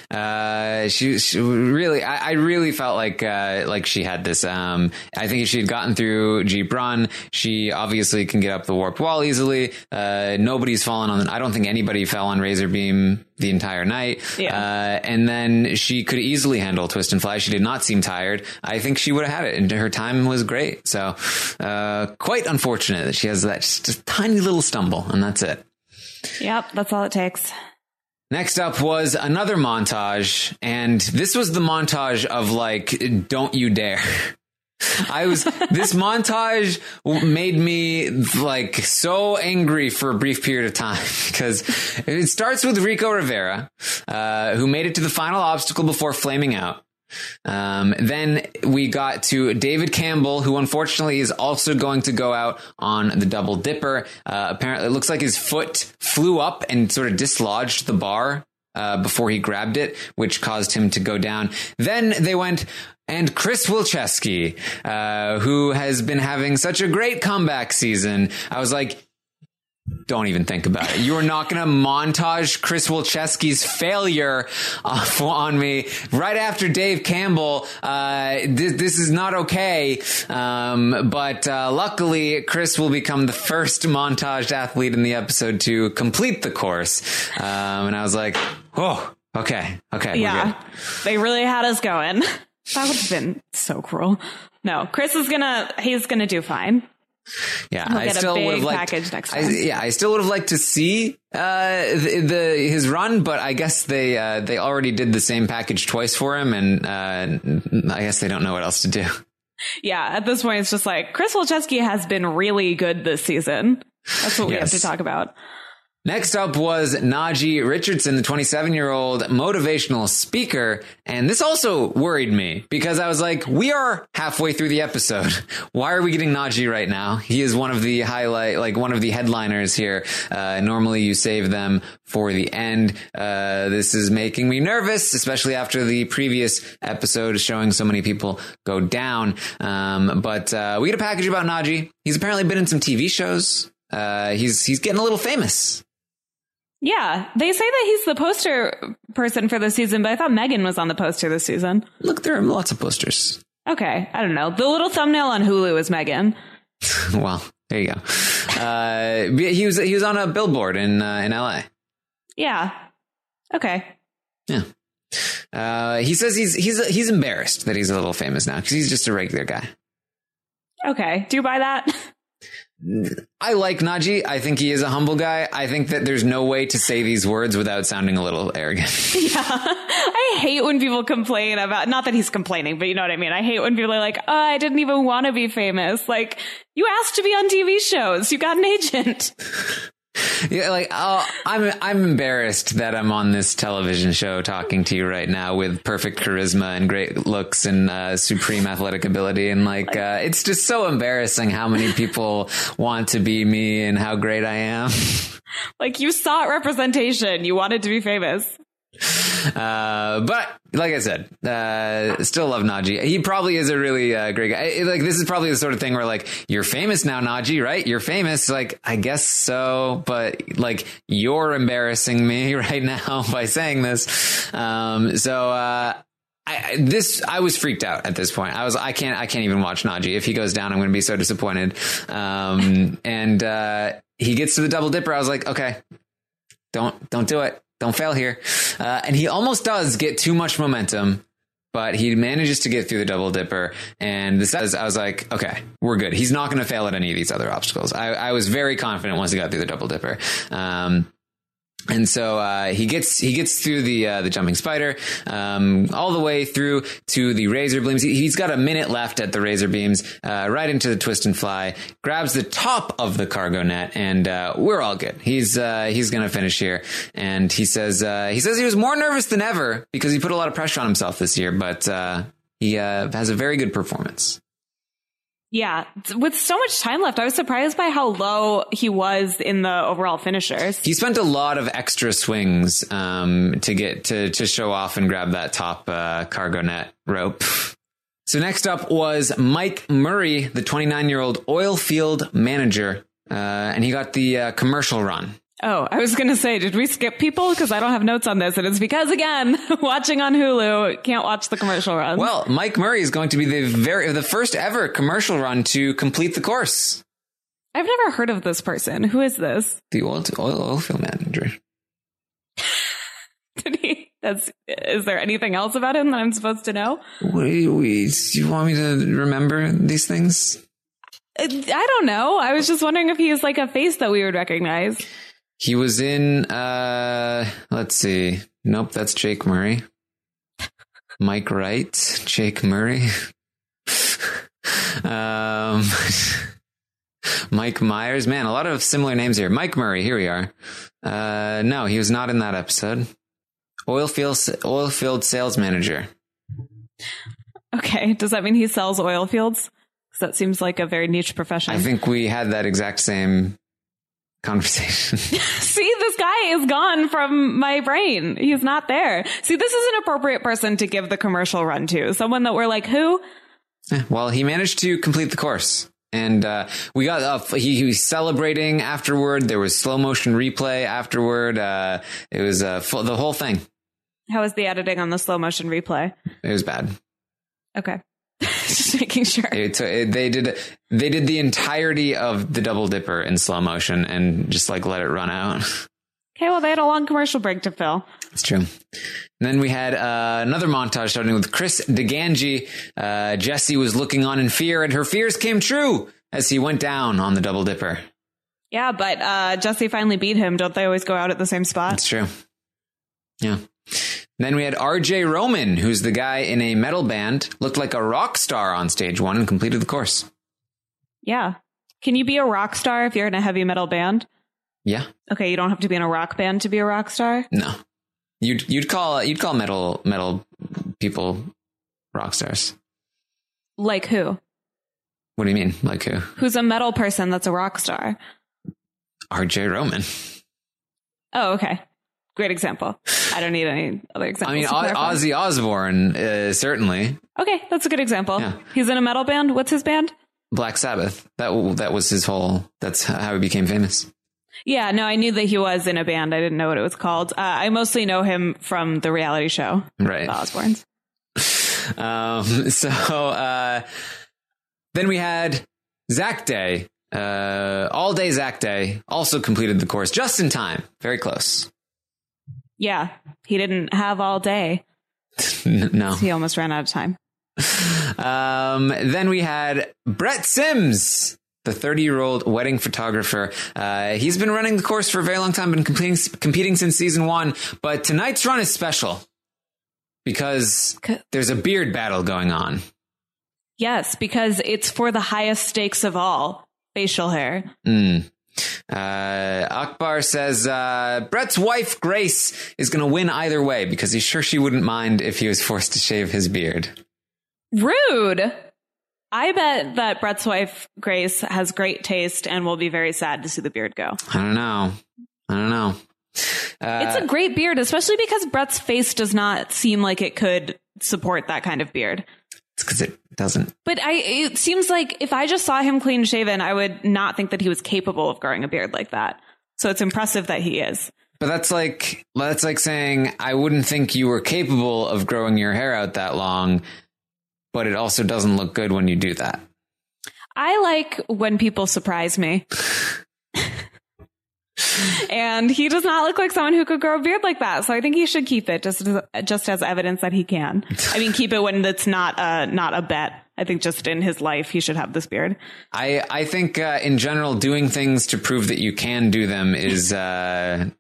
She really, I really felt like she had this. I think if she had gotten through Jeep Run, she obviously can get up the warped wall easily. Nobody's fallen on I don't think anybody fell on Razor Beam the entire night. Yeah. And then she could easily handle Twist and Fly. She did not seem tired. I think she would have had it and her time was great. So, quite unfortunate that she has that just tiny little stumble and that's it. Yep. That's all it takes. Next up was another montage, and this was the montage of like, don't you dare. This montage made me like so angry for a brief period of time because it starts with Rico Rivera, who made it to the final obstacle before flaming out. Then we got to David Campbell, who unfortunately is also going to go out on the Double Dipper. Apparently it looks like his foot flew up and sort of dislodged the bar before he grabbed it, which caused him to go down. Then they went and Chris Wilczewski, who has been having such a great comeback season. I was like, don't even think about it. You are not going to montage Chris Wilczewski's failure on me right after Dave Campbell. This is not okay. But luckily, Chris will become the first montaged athlete in the episode to complete the course. And I was like, oh, okay. Yeah, we're good. They really had us going. That would have been so cruel. No, Chris is he's gonna do fine. Yeah, I still would have liked package next time. I still would have liked to see his run, but I guess they already did the same package twice for him, and I guess they don't know what else to do. Yeah, at this point, it's just like Chris Wilczewski has been really good this season. That's what we have to talk about. Next up was Najee Richardson, the 27-year-old motivational speaker. And this also worried me because I was like, we are halfway through the episode. Why are we getting Najee right now? He is one of the one of the headliners here. Normally you save them for the end. This is making me nervous, especially after the previous episode showing so many people go down. But we get a package about Najee. He's apparently been in some TV shows. he's getting a little famous. Yeah, they say that he's the poster person for this season, but I thought Megan was on the poster this season. Look, there are lots of posters. Okay, I don't know. The little thumbnail on Hulu is Megan. Well, there you go. He was on a billboard in LA. Yeah. Okay. Yeah. He says he's embarrassed that he's a little famous now because he's just a regular guy. Okay. Do you buy that? I like Najee. I think he is a humble guy. I think that there's no way to say these words without sounding a little arrogant. Yeah. I hate when people complain about, not that he's complaining, but you know what I mean? I hate when people are like, oh, I didn't even want to be famous. Like, you asked to be on TV shows. You got an agent. Yeah, like, oh, I'm embarrassed that I'm on this television show talking to you right now with perfect charisma and great looks and supreme athletic ability. And it's just so embarrassing how many people want to be me and how great I am. Like, you sought representation. You wanted to be famous. But like I said, still love Najee. He probably is a really great guy. Like, this is probably the sort of thing where, like, you're famous now, Najee, right? You're famous. Like, I guess so, but like, you're embarrassing me right now by saying this. I was freaked out at this point. I can't even watch Najee. If he goes down, I'm going to be so disappointed. And he gets to the double dipper. I was like, okay, don't do it. Don't fail here. And he almost does get too much momentum, but he manages to get through the double dipper. And I was like, okay, we're good. He's not going to fail at any of these other obstacles. I was very confident once he got through the double dipper. And so he gets through the jumping spider, all the way through to the razor beams. He's got a minute left at the razor beams, right into the twist and fly, grabs the top of the cargo net, and we're all good. He's gonna finish here. And he says he was more nervous than ever because he put a lot of pressure on himself this year, but he has a very good performance. Yeah, with so much time left, I was surprised by how low he was in the overall finishers. He spent a lot of extra swings to get to show off and grab that top cargo net rope. So next up was Mike Murray, the 29-year-old oil field manager, and he got the commercial run. Oh, I was going to say, did we skip people? Because I don't have notes on this. And it's because, again, watching on Hulu, can't watch the commercial run. Well, Mike Murray is going to be the first ever commercial run to complete the course. I've never heard of this person. Who is this? The oil field manager. Is there anything else about him that I'm supposed to know? Do you want me to remember these things? I don't know. I was just wondering if he is like a face that we would recognize. He was in, let's see. Nope, that's Jake Murray. Mike Wright, Jake Murray. Mike Myers. Man, a lot of similar names here. Mike Murray, here we are. No, he was not in that episode. Oil field sales manager. Okay, does that mean he sells oil fields? Because that seems like a very niche profession. I think we had that exact same conversation. See, this guy is gone from my brain. He's not there. See, this is an appropriate person to give the commercial run to. Someone that we're like, who? Well, he managed to complete the course. And we got he was celebrating afterward. There was slow motion replay afterward. It was the whole thing. How was the editing on the slow motion replay? It was bad. Okay. Just making sure. They did the entirety of the double dipper in slow motion and just like let it run out. Okay, well, they had a long commercial break to fill. It's true. And then we had another montage starting with Chris DeGangi. Jessie was looking on in fear, and her fears came true as he went down on the double dipper. Yeah, but Jessie finally beat him. Don't they always go out at the same spot? It's true. Yeah. Then we had RJ Roman, who's the guy in a metal band, looked like a rock star on stage one and completed the course. Yeah. Can you be a rock star if you're in a heavy metal band? Yeah. Okay, you don't have to be in a rock band to be a rock star? No. You'd call metal people rock stars. Like who? What do you mean? Like who? Who's a metal person that's a rock star? RJ Roman. Oh, okay. Great example. I don't need any other examples. I mean, Ozzy Osbourne, certainly. Okay, that's a good example. Yeah. He's in a metal band. What's his band? Black Sabbath. That was his whole. That's how he became famous. Yeah, no, I knew that he was in a band. I didn't know what it was called. I mostly know him from the reality show, right? The Osbournes. Then we had Zach Day. All day Zach Day also completed the course just in time. Very close. Yeah, he didn't have all day. No. He almost ran out of time. Then we had Brett Sims, the 30-year-old wedding photographer. He's been running the course for a very long time, been competing since season 1. But tonight's run is special because there's a beard battle going on. Yes, because it's for the highest stakes of all, facial hair. Akbar says Brett's wife, Grace, is going to win either way because he's sure she wouldn't mind if he was forced to shave his beard. Rude. I bet that Brett's wife, Grace, has great taste and will be very sad to see the beard go. I don't know. It's a great beard, especially because Brett's face does not seem like it could support that kind of beard. It's because it doesn't. But it seems like if I just saw him clean shaven, I would not think that he was capable of growing a beard like that. So it's impressive that he is. But that's like saying I wouldn't think you were capable of growing your hair out that long, but it also doesn't look good when you do that. I like when people surprise me. And he does not look like someone who could grow a beard like that. So I think he should keep it just as evidence that he can. I mean, keep it when it's not a bet. I think just in his life, he should have this beard. I think in general, doing things to prove that you can do them is not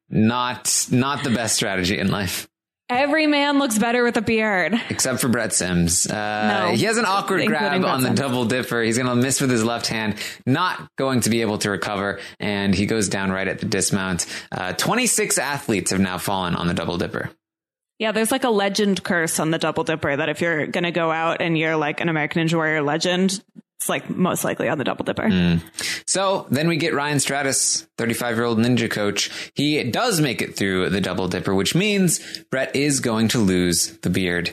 the best strategy in life. Every man looks better with a beard. Except for Brett Sims. No, he has an awkward grab on the Sims. double dipper. He's going to miss with his left hand, not going to be able to recover, and he goes down right at the dismount. 26 athletes have now fallen on the double dipper. Yeah, there's like a legend curse on the double dipper that if you're going to go out and you're like an American Ninja Warrior legend, it's like most likely on the double dipper. So then we get Ryan Stratus, 35-year-old ninja coach. He does make it through the double dipper, which means Brett is going to lose the beard.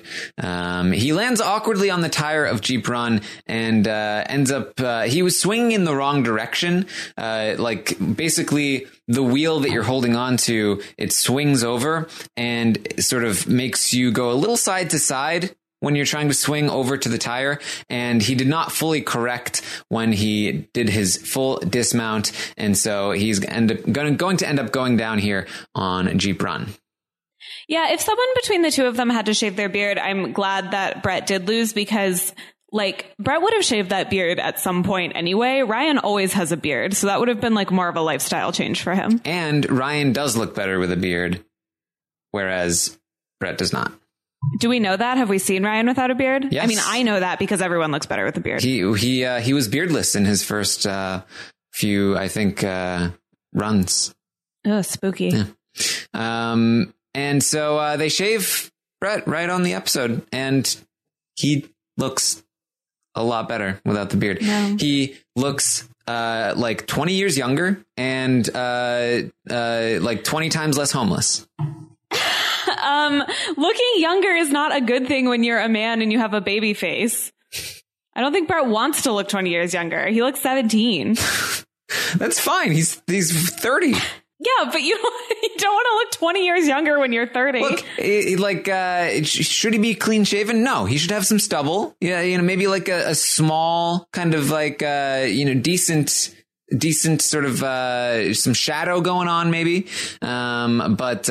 He lands awkwardly on the tire of Jeep Run and ends up, he was swinging in the wrong direction. Like basically the wheel that you're holding on to, it swings over and sort of makes you go a little side to side when you're trying to swing over to the tire, and he did not fully correct when he did his full dismount, and so he's going to end up going down here on Jeep Run. Yeah, if someone between the two of them had to shave their beard, I'm glad that Brett did lose because, like, Brett would have shaved that beard at some point anyway. Ryan always has a beard, so that would have been like more of a lifestyle change for him. And Ryan does look better with a beard, whereas Brett does not. Do we know that? Have we seen Ryan without a beard? Yes. I mean, I know that because everyone looks better with a beard. He was beardless in his first few, I think, runs. Oh, spooky. Yeah. And so they shave Brett right on the episode, and he looks a lot better without the beard. No. He looks like 20 years younger and like 20 times less homeless. Looking younger is not a good thing when you're a man and you have a baby face. I don't think Brett wants to look 20 years younger. He looks 17. That's fine. He's 30. Yeah, but you don't want to look 20 years younger when you're 30. Look, should he be clean shaven? No, he should have some stubble. Yeah, maybe like a small kind of like, decent sort of some shadow going on maybe, but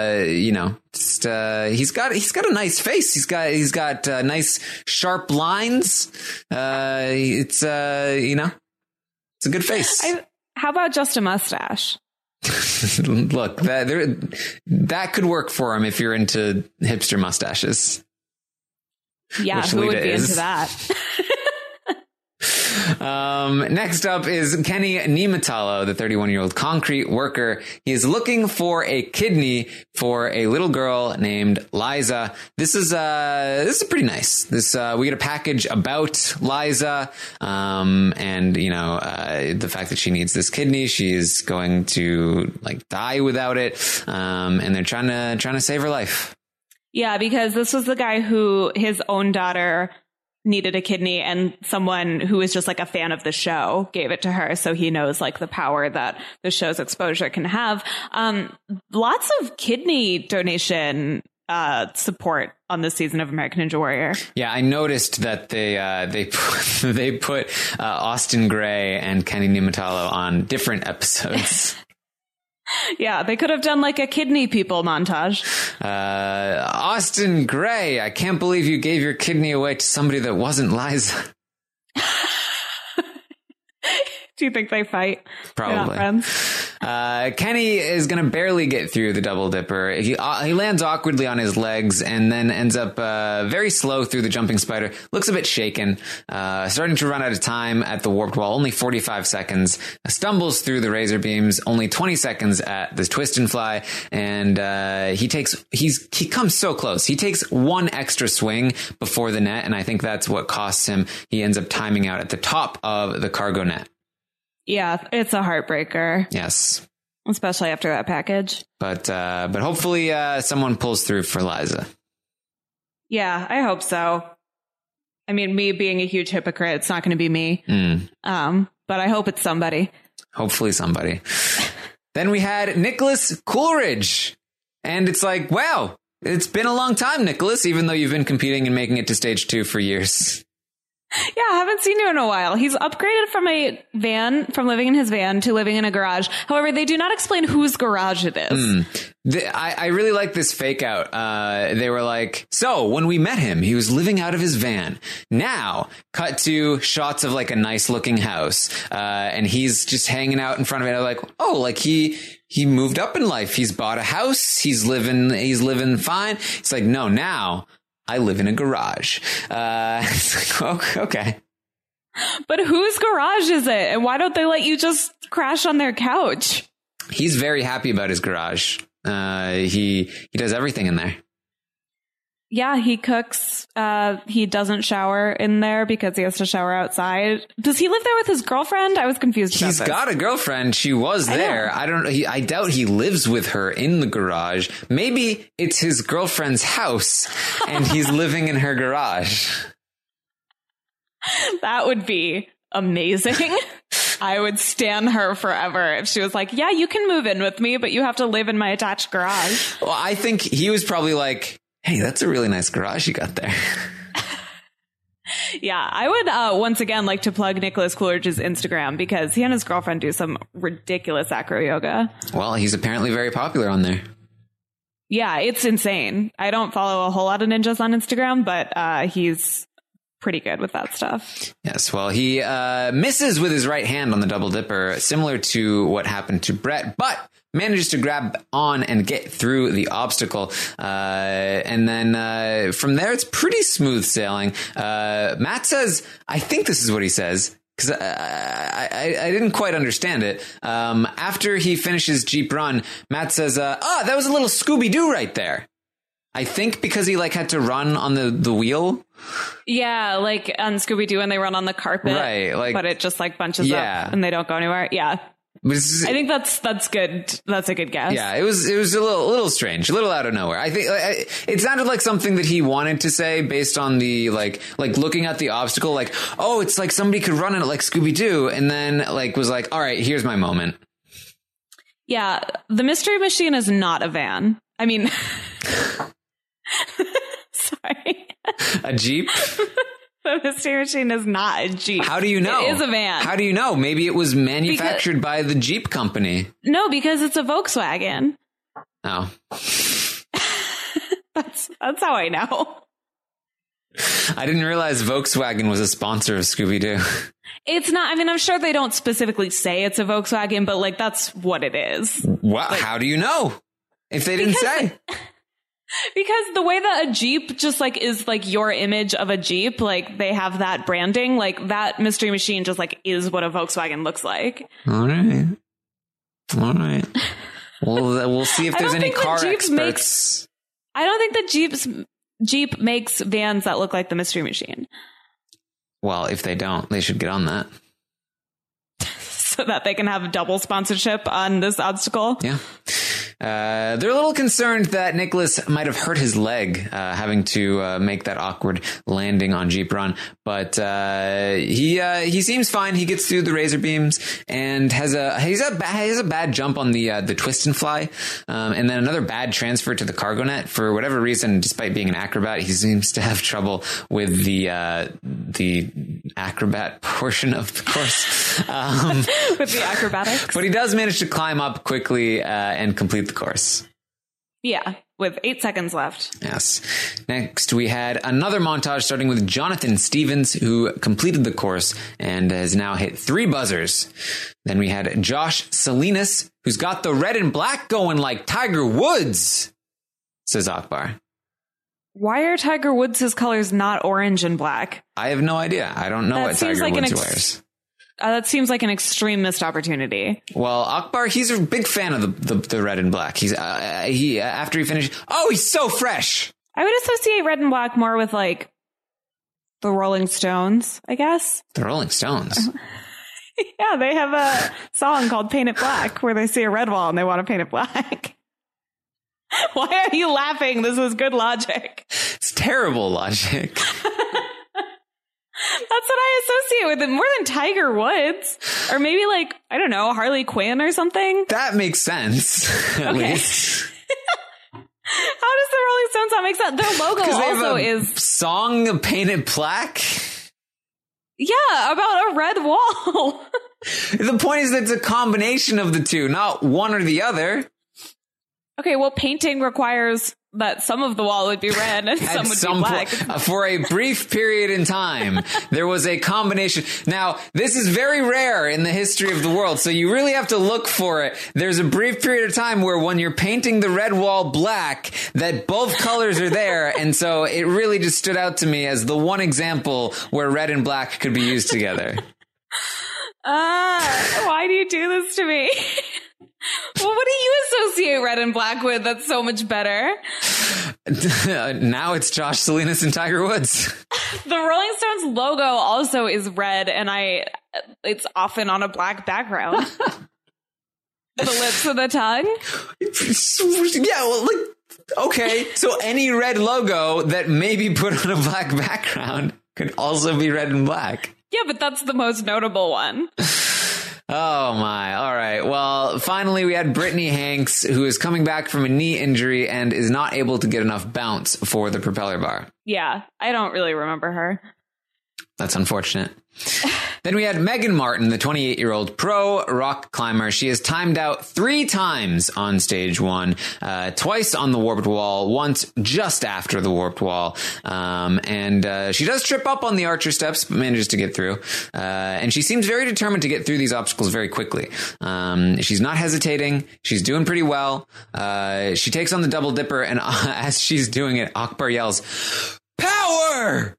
he's got a nice face. He's got nice sharp lines. It's it's a good face. How about just a mustache? Look, that could work for him if you're into hipster mustaches. Yeah, who would be into that? Next up is Kenny Nimatalo, the 31-year-old concrete worker. He is looking for a kidney for a little girl named Liza. This is pretty nice. We get a package about Liza, and the fact that she needs this kidney, she's going to like die without it, and they're trying to save her life. Yeah, because this was the guy who his own daughter needed a kidney, and someone who was just like a fan of the show gave it to her, so he knows like the power that the show's exposure can have. Lots of kidney donation support on this season of American Ninja Warrior. Yeah, I noticed that they put Austin Gray and Kenny Nimitalo on different episodes. Yeah, they could have done like a kidney people montage. Austin Gray, I can't believe you gave your kidney away to somebody that wasn't Liza. Do you think they fight? Probably. They're not friends? Kenny is going to barely get through the double dipper. He lands awkwardly on his legs and then ends up very slow through the jumping spider. Looks a bit shaken. Starting to run out of time at the warped wall. Only 45 seconds. Stumbles through the razor beams. Only 20 seconds at the twist and fly. And he comes so close. He takes one extra swing before the net, and I think that's what costs him. He ends up timing out at the top of the cargo net. Yeah, it's a heartbreaker. Yes. Especially after that package. But hopefully someone pulls through for Liza. Yeah, I hope so. I mean, me being a huge hypocrite, it's not going to be me. But I hope it's somebody. Hopefully somebody. Then we had Nicholas Coolidge. And it's like, wow, it's been a long time, Nicholas, even though you've been competing and making it to stage 2 for years. Yeah, I haven't seen you in a while. He's upgraded from living in his van to living in a garage. However, they do not explain whose garage it is. I really like this fake out. They were like, so when we met him, he was living out of his van. Now, cut to shots of like a nice looking house. And he's just hanging out in front of it. I'm like, oh, like he moved up in life. He's bought a house. He's living fine. It's like, no, now I live in a garage. It's like, okay. But whose garage is it? And why don't they let you just crash on their couch? He's very happy about his garage. He does everything in there. Yeah, he cooks. He doesn't shower in there because he has to shower outside. Does he live there with his girlfriend? I was confused about He's this. got a girlfriend. She was there. I don't know. I doubt he lives with her in the garage. Maybe it's his girlfriend's house and he's living in her garage. That would be amazing. I would stan her forever if she was like, yeah, you can move in with me, but you have to live in my attached garage. Well, I think he was probably like, hey, that's a really nice garage you got there. Yeah, I would once again like to plug Nicholas Coolidge's Instagram because he and his girlfriend do some ridiculous acro yoga. Well, he's apparently very popular on there. Yeah, it's insane. I don't follow a whole lot of ninjas on Instagram, but he's pretty good with that stuff. Yes, well, he misses with his right hand on the double dipper, similar to what happened to Brett, but manages to grab on and get through the obstacle. And then from there, it's pretty smooth sailing. Matt says, I think this is what he says, because I didn't quite understand it. After he finishes Jeep Run, Matt says, that was a little Scooby-Doo right there. I think because he like had to run on the wheel. Yeah, like on Scooby-Doo when they run on the carpet. Right. Like, but it just like bunches up and they don't go anywhere. Yeah. I think that's good. That's a good guess. Yeah, it was a little strange, a little out of nowhere. I think it sounded like something that he wanted to say based on the like looking at the obstacle, like, oh, it's like somebody could run in it like Scooby-Doo, and then like was like, all right, here's my moment. Yeah, the Mystery Machine is not a van. I mean, sorry, a Jeep. The Mystery Machine is not a Jeep. How do you know? It is a van. How do you know? Maybe it was manufactured by the Jeep company. No, because it's a Volkswagen. Oh. That's how I know. I didn't realize Volkswagen was a sponsor of Scooby-Doo. It's not. I mean, I'm sure they don't specifically say it's a Volkswagen, but like that's what it is. Wow. Like, how do you know? If they didn't say. Because the way that a Jeep just like is like your image of a Jeep, like they have that branding, like that Mystery Machine just like is what a Volkswagen looks like. All right. Well, we'll see if there's any car experts. I don't think that Jeep makes vans that look like the Mystery Machine. Well, if they don't, they should get on that. So that they can have double sponsorship on this obstacle. Yeah. They're a little concerned that Nicholas might have hurt his leg, having to make that awkward landing on Jeep Run. But he seems fine. He gets through the razor beams and has a bad jump on the twist and fly, and then another bad transfer to the cargo net. For whatever reason, despite being an acrobat, he seems to have trouble with the acrobat portion of the course. With the acrobatics. But he does manage to climb up quickly and complete the course. Yeah, with 8 seconds left. Yes. Next, we had another montage starting with Jonathan Stevens, who completed the course and has now hit 3 buzzers. Then we had Josh Salinas, who's got the red and black going like Tiger Woods, says Akbar. Why are Tiger Woods' colors not orange and black? I have no idea. I don't know what Tiger Woods wears. That seems like an extreme missed opportunity. Well, Akbar, he's a big fan of the red and black. He's after he finished. Oh, he's so fresh. I would associate red and black more with like the Rolling Stones, I guess. The Rolling Stones. Yeah, they have a song called Paint It Black where they see a red wall and they want to paint it black. Why are you laughing? This is good logic. It's terrible logic. That's what I associate with it more than Tiger Woods. Or maybe like, I don't know, Harley Quinn or something. That makes sense, at least. How does the Rolling Stones not make sense? Their logo also is... song Painted Black? Yeah, about a red wall. The point is that it's a combination of the two, not one or the other. Okay, well, painting requires that some of the wall would be red and some would be black. For a brief period in time, there was a combination. Now, this is very rare in the history of the world, so you really have to look for it. There's a brief period of time where when you're painting the red wall black, that both colors are there, and so it really just stood out to me as the one example where red and black could be used together. Why do you do this to me? Well, what do you associate red and black with that's so much better? Now it's Josh Salinas and Tiger Woods. The Rolling Stones logo also is red, and it's often on a black background. The lips and the tongue? Yeah, well, okay. So any red logo that may be put on a black background could also be red and black. Yeah, but that's the most notable one. Oh my. All right. Well, finally we had Brittany Hanks, who is coming back from a knee injury and is not able to get enough bounce for the propeller bar. Yeah, I don't really remember her. That's unfortunate. Then we had Megan Martin, the 28-year-old pro rock climber. She has timed out 3 times on stage 1, twice on the warped wall, once just after the warped wall. And she does trip up on the archer steps, but manages to get through. And she seems very determined to get through these obstacles very quickly. She's not hesitating. She's doing pretty well. She takes on the double dipper, and as she's doing it, Akbar yells, "Power!"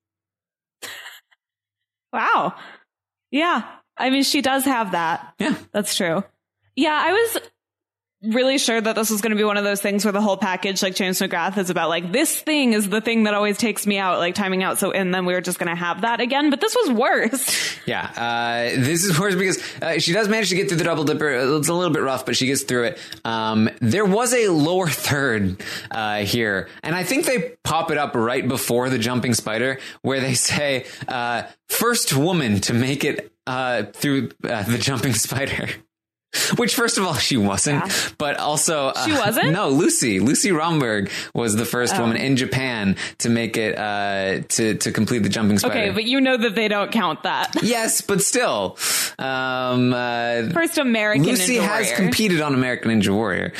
Wow. Yeah. I mean, she does have that. Yeah. That's true. Yeah, I was really sure that this was going to be one of those things where the whole package, like James McGrath, is about like, this thing is the thing that always takes me out, like timing out. So, and then we were just going to have that again. But this was worse. Yeah. This is worse because she does manage to get through the double dipper. It's a little bit rough, but she gets through it. There was a lower third here. And I think they pop it up right before the jumping spider where they say, first woman to make it through the jumping spider. Which, first of all, she wasn't, but also... she wasn't? No, Lucy Romberg was the first woman in Japan to make it, to complete the jumping spider. Okay, but you know that they don't count that. Yes, but still. First American Lucy Ninja has Warrior. competed on American Ninja Warrior.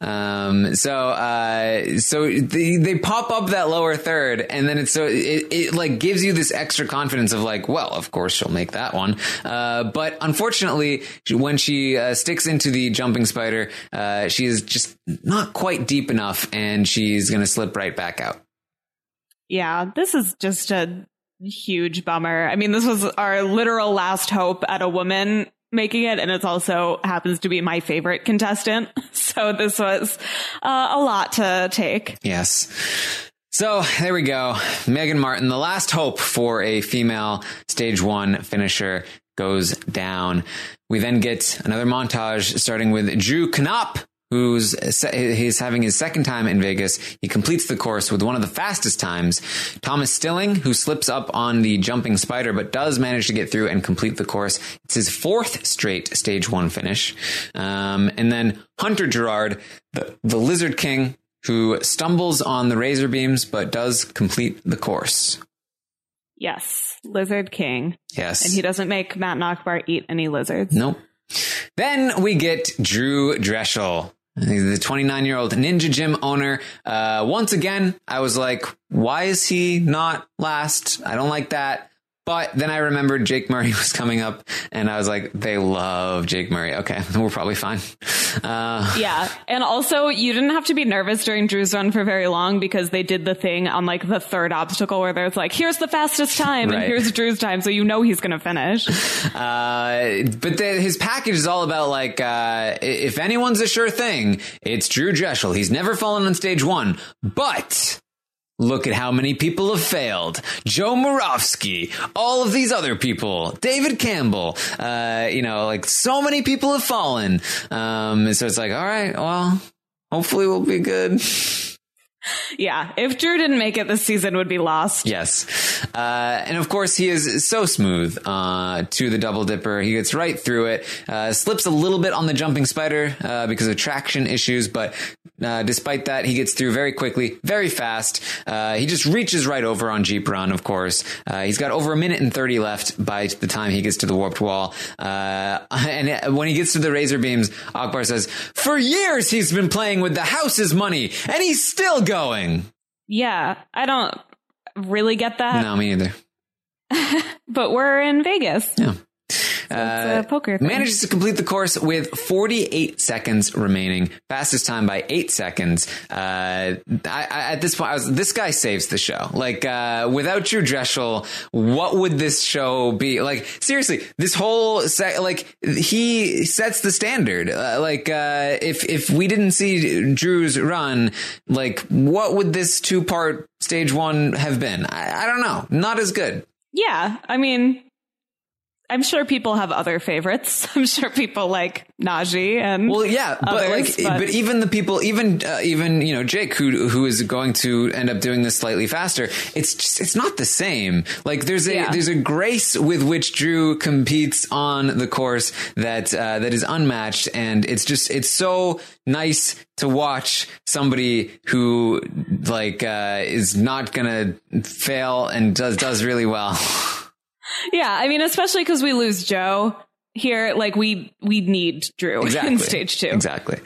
So they pop up that lower third, and then it like gives you this extra confidence of like, well, of course she'll make that one. But unfortunately, when she sticks into the jumping spider, she is just not quite deep enough, and she's going to slip right back out. Yeah, this is just a huge bummer. I mean, this was our literal last hope at a woman making it, and it also happens to be my favorite contestant. So this was a lot to take. Yes. So there we go. Megan Martin, the last hope for a female stage 1 finisher, goes down. We then get another montage starting with Drew Knopp, he's having his second time in Vegas. He completes the course with one of the fastest times. Thomas Stilling, who slips up on the jumping spider, but does manage to get through and complete the course. It's his fourth straight stage 1 finish. And then Hunter Gerard, the Lizard King, who stumbles on the razor beams, but does complete the course. Yes, Lizard King. Yes. And he doesn't make Matt Nockbar eat any lizards. Nope. Then we get Drew Drechsel. He's the 29-year-old Ninja Gym owner. Once again, I was like, why is he not last? I don't like that. But then I remembered Jake Murray was coming up, and I was like, they love Jake Murray. Okay, we're probably fine. Yeah. And also, you didn't have to be nervous during Drew's run for very long because they did the thing on like the third obstacle where there's like, here's the fastest time and here's Drew's time. So you know he's going to finish. But his package is all about like, if anyone's a sure thing, it's Drew Drechsel. He's never fallen on stage 1, but look at how many people have failed. Joe Moravsky, all of these other people, David Campbell, like so many people have fallen. So it's like, all right, well, hopefully we'll be good. Yeah, if Drew didn't make it, this season would be lost. Yes. And of course, he is so smooth to the double dipper. He gets right through it, slips a little bit on the jumping spider because of traction issues. But despite that, he gets through very quickly, very fast. He just reaches right over on Jeep Run, of course. He's got over 1 minute and 30 left by the time he gets to the warped wall. And when he gets to the razor beams, Akbar says, for years he's been playing with the house's money and he's still going. Yeah, I don't really get that. No, me neither. But we're in Vegas. Yeah. So it's a poker thing. Manages to complete the course with 48 seconds remaining. Fastest time by 8 seconds. At this point, this guy saves the show. Like, without Drew Drechsel, what would this show be? Like, seriously, this whole he sets the standard. If we didn't see Drew's run, like, what would this 2-part stage 1 have been? I don't know. Not as good. Yeah, I mean, I'm sure people have other favorites. I'm sure people like Najee and but even the people, even Jake, who is going to end up doing this slightly faster. It's not the same. Like there's a grace with which Drew competes on the course that is unmatched, and it's so nice to watch somebody who is not gonna fail and does really well. Yeah, I mean, especially because we lose Joe here, like we need Drew in stage 2. Exactly.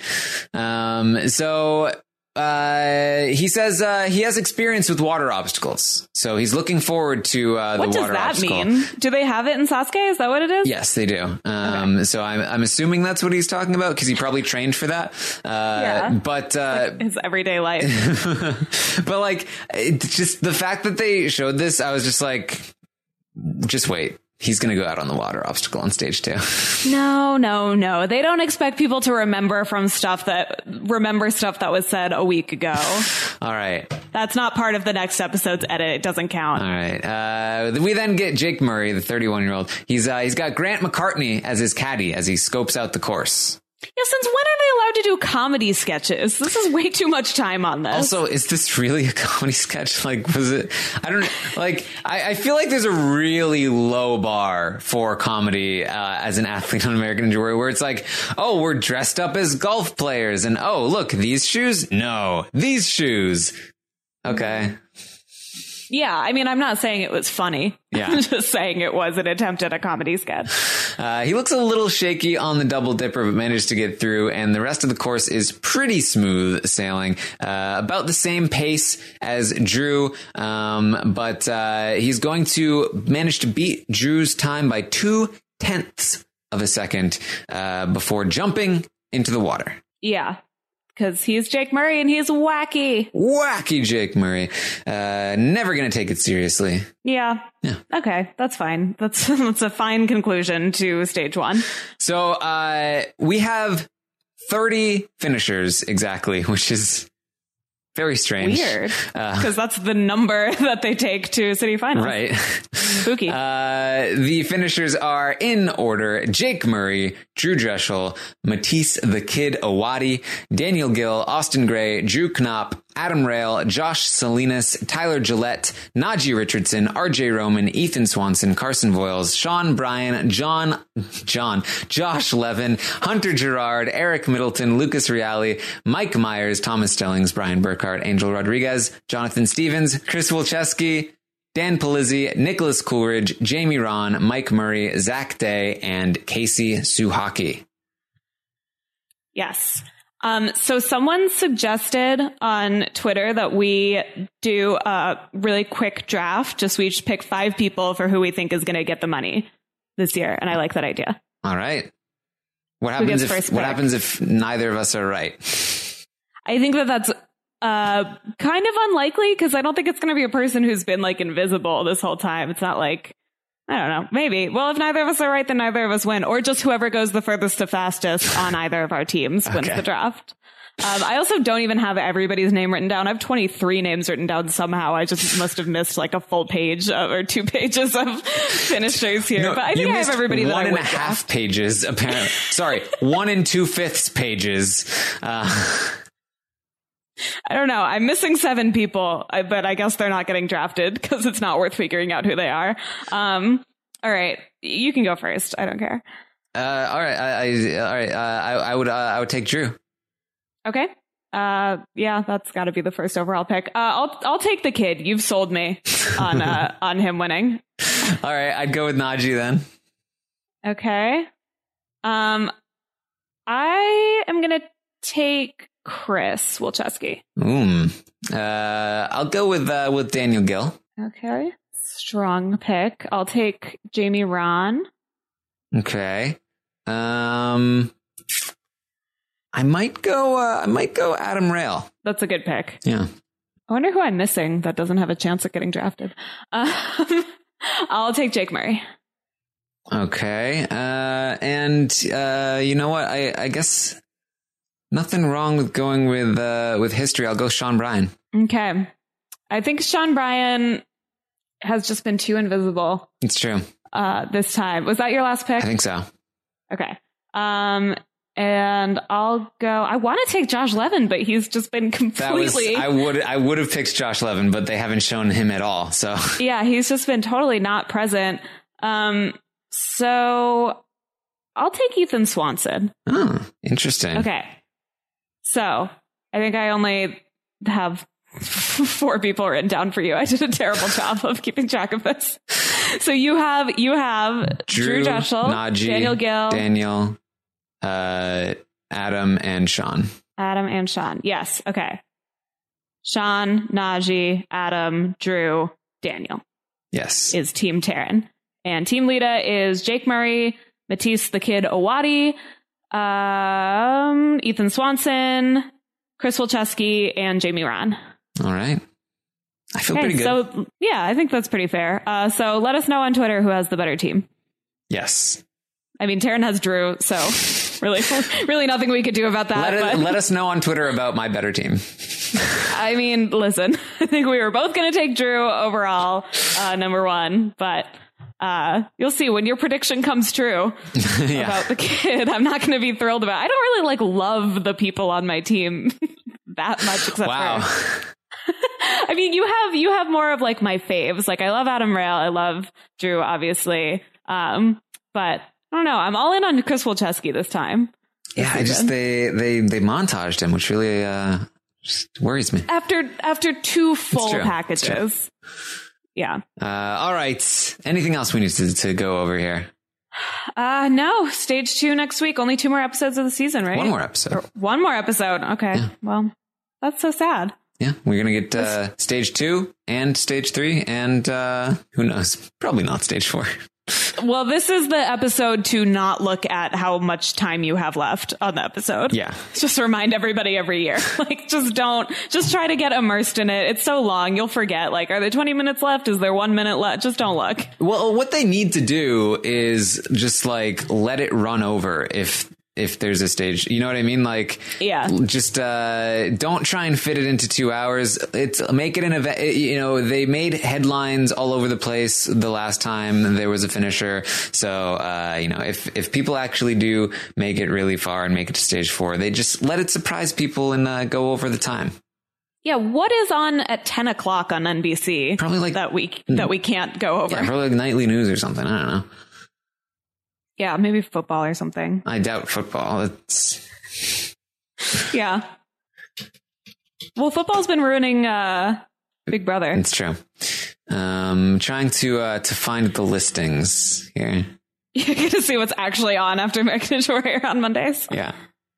So he says he has experience with water obstacles, so he's looking forward to the water obstacle. What does that mean? Do they have it in Sasuke? Is that what it is? Yes, they do. Okay. So I'm assuming that's what he's talking about because he probably trained for that. But his everyday life. But like, just the fact that they showed this, I was just like, just wait. He's going to go out on the water obstacle on stage 2. No. They don't expect people to remember stuff that was said a week ago. All right. That's not part of the next episode's edit. It doesn't count. All right. We then get Jake Murray, the 31-year-old. He's got Grant McCartney as his caddy as he scopes out the course. Yeah, since when are they allowed to do comedy sketches? This is way too much time on this. Also, is this really a comedy sketch? Like, was it? I don't like. I feel like there's a really low bar for comedy as an athlete on American Ninja Warrior, where it's like, oh, we're dressed up as golf players, and oh, look, these shoes. No, these shoes. Okay. Yeah, I mean, I'm not saying it was funny. Yeah. I'm just saying it was an attempt at a comedy sketch. He looks a little shaky on the double dipper, but managed to get through. And the rest of the course is pretty smooth sailing, about the same pace as Drew. But he's going to manage to beat Drew's time by 0.2 of a second before jumping into the water. Yeah. Because he's Jake Murray and he's wacky. Wacky Jake Murray. Never going to take it seriously. Yeah. Okay, that's fine. That's a fine conclusion to stage 1. So we have 30 finishers exactly, which is Very strange. Weird. Because that's the number that they take to city finals. Right. Spooky. The finishers are in order: Jake Murray, Drew Drechsel, Matisse the Kid Owadi, Daniel Gill, Austin Gray, Drew Knopp, Adam Rail, Josh Salinas, Tyler Gillette, Najee Richardson, RJ Roman, Ethan Swanson, Carson Voiles, Sean Bryan, Josh Levin, Hunter Gerard, Eric Middleton, Lucas Reale, Mike Myers, Thomas Stellings, Brian Burkhart, Angel Rodriguez, Jonathan Stevens, Chris Wilczewski, Dan Palizzi, Nicholas Coolidge, Jamie Ron, Mike Murray, Zach Day, and Casey Suhaki. Yes. So someone suggested on Twitter that we do a really quick draft. Just we each pick 5 people for who we think is going to get the money this year. And I like that idea. All right. What happens if neither of us are right? I think that's kind of unlikely because I don't think it's going to be a person who's been like invisible this whole time. It's not like, I don't know, maybe. Well, if neither of us are right, then neither of us win. Or just whoever goes the furthest to fastest on either of our teams wins the draft. I also don't even have everybody's name written down. I have 23 names written down somehow. I just must have missed like a full page or 2 pages of finishers here. No, but I think I have everybody that I would 1.5 draft. pages, apparently. Sorry, 1 2/5 pages. I don't know. I'm missing 7 people, but I guess they're not getting drafted because it's not worth figuring out who they are. All right. You can go first. I don't care. All right. I would take Drew. Okay. Yeah, that's got to be the first overall pick. I'll take the kid. You've sold me on him winning. All right. I'd go with Najee then. Okay. I am going to take Chris Wilczewski. I'll go with Daniel Gill. Okay. Strong pick. I'll take Jamie Ron. Okay. I might go Adam Rail. That's a good pick. Yeah. I wonder who I'm missing that doesn't have a chance at getting drafted. I'll take Jake Murray. Okay. And you know what? I guess nothing wrong with going with history. I'll go Sean Bryan. Okay. I think Sean Bryan has just been too invisible. It's true. This time. Was that your last pick? I think so. Okay. And I'll go. I want to take Josh Levin, but he's just been completely. I would have picked Josh Levin, but they haven't shown him at all. So yeah, he's just been totally not present. So I'll take Ethan Swanson. Oh, interesting. Okay. So I think I only have 4 people written down for you. I did a terrible job of keeping track of this. So you have Drew Drechsel, Najee, Daniel, Adam, and Sean. Yes. Okay. Sean, Najee, Adam, Drew, Daniel. Yes. Is Team Taryn. And Team Lita is Jake Murray, Matisse the Kid Owadi, Ethan Swanson, Chris Wilczewski, and Jamie Ron. All right. I feel pretty good. So, yeah, I think that's pretty fair. So let us know on Twitter who has the better team. Yes. I mean, Taryn has Drew, so really nothing we could do about that. Let us know on Twitter about my better team. I mean, listen, I think we were both going to take Drew overall, number 1, but you'll see when your prediction comes true about the kid. I'm not going to be thrilled about it. I don't really love the people on my team that much, except for... I mean, you have more of like my faves. Like I love Adam Rail. I love Drew, obviously. But I don't know. I'm all in on Chris Wilczewski this time. Yeah, they montaged him, which really just worries me. After 2 full packages. Yeah. All right. Anything else we need to go over here? No. Stage 2 next week. Only 2 more episodes of the season, right? 1 more episode. Or 1 more episode. Okay. Yeah. Well, that's so sad. Yeah, we're going to get stage 2 and stage 3 and who knows? Probably not stage 4. Well, this is the episode to not look at how much time you have left on the episode. Yeah. Just remind everybody every year. Just try to get immersed in it. It's so long. You'll forget. Like, are there 20 minutes left? Is there 1 minute left? Just don't look. Well, what they need to do is just like let it run over if if there's a stage. You know what I mean? Like, Yeah. just don't try and fit it into 2 hours. Make it an event. They made headlines all over the place the last time there was a finisher. So, if people actually do make it really far and make it to stage 4, they just let it surprise people and go over the time. Yeah, what is on at 10 o'clock on NBC? Probably like that we can't go over. Yeah, probably like nightly news or something. I don't know. Yeah, maybe football or something. I doubt football. Yeah. Well, football's been ruining Big Brother. It's true. Trying to find the listings here. You're going to see what's actually on after American Ninja Warrior on Mondays. Yeah.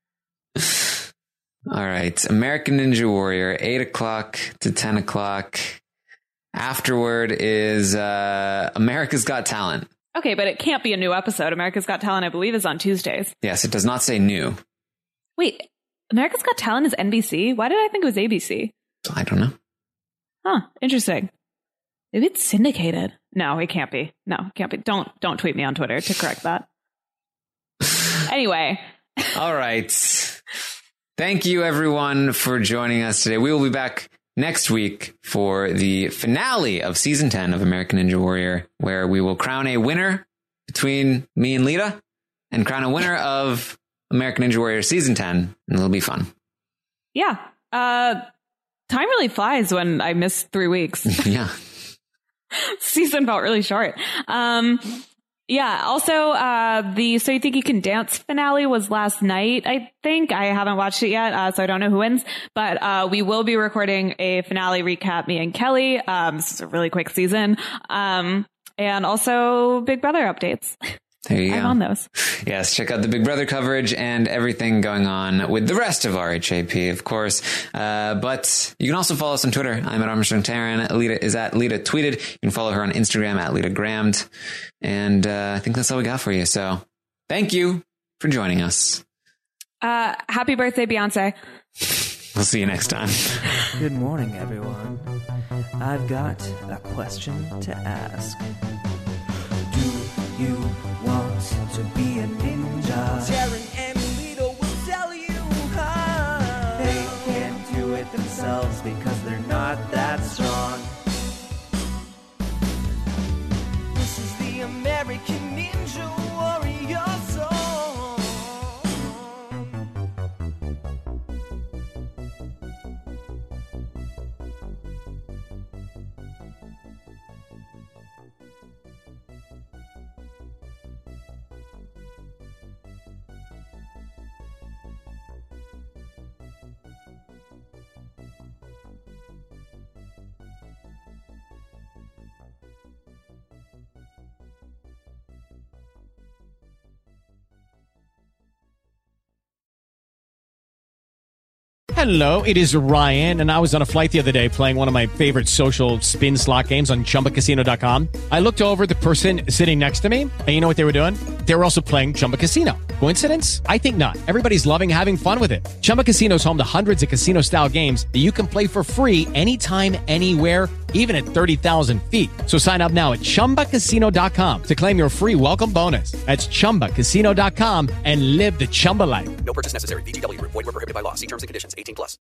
All right. American Ninja Warrior, 8 o'clock to 10 o'clock. Afterward is America's Got Talent. Okay, but it can't be a new episode. America's Got Talent, I believe, is on Tuesdays. Yes, it does not say new. Wait, America's Got Talent is NBC? Why did I think it was ABC? I don't know. Huh, interesting. Maybe it's syndicated. No, it can't be. No, it can't be. Don't tweet me on Twitter to correct that. Anyway. All right. Thank you, everyone, for joining us today. We will be back next week for the finale of season 10 of American Ninja Warrior, where we will crown a winner between me and Lita and crown a winner of American Ninja Warrior season 10. And it'll be fun. Yeah. Time really flies when I miss 3 weeks. Yeah. Season felt really short. Yeah. Also, the So You Think You Can Dance finale was last night, I think. I haven't watched it yet, so I don't know who wins. But we will be recording a finale recap, me and Kelly. This is a really quick season. And also Big Brother updates. There you go. I'm on those. Yes, check out the Big Brother coverage and everything going on with the rest of RHAP, of course. But you can also follow us on Twitter. I'm at Armstrong Taran. Lita is at Lita Tweeted. You can follow her on Instagram at Lita Grammed. And I think that's all we got for you. So thank you for joining us. Happy birthday, Beyonce. We'll see you next time. Good morning, everyone. I've got a question to ask. Do you want to be a ninja? Darren and Lito will tell you how. They can't do it themselves because they're not that strong. This is the American Ninja Warrior song. Hello, it is Ryan, and I was on a flight the other day playing one of my favorite social spin slot games on ChumbaCasino.com. I looked over at the person sitting next to me, and you know what they were doing? They were also playing Chumba Casino. Coincidence? I think not. Everybody's loving having fun with it. Chumba Casino is home to hundreds of casino-style games that you can play for free anytime, anywhere, even at 30,000 feet. So sign up now at ChumbaCasino.com to claim your free welcome bonus. That's ChumbaCasino.com and live the Chumba life. No purchase necessary. VGW Group. Void where prohibited by law. See terms and conditions. 18+.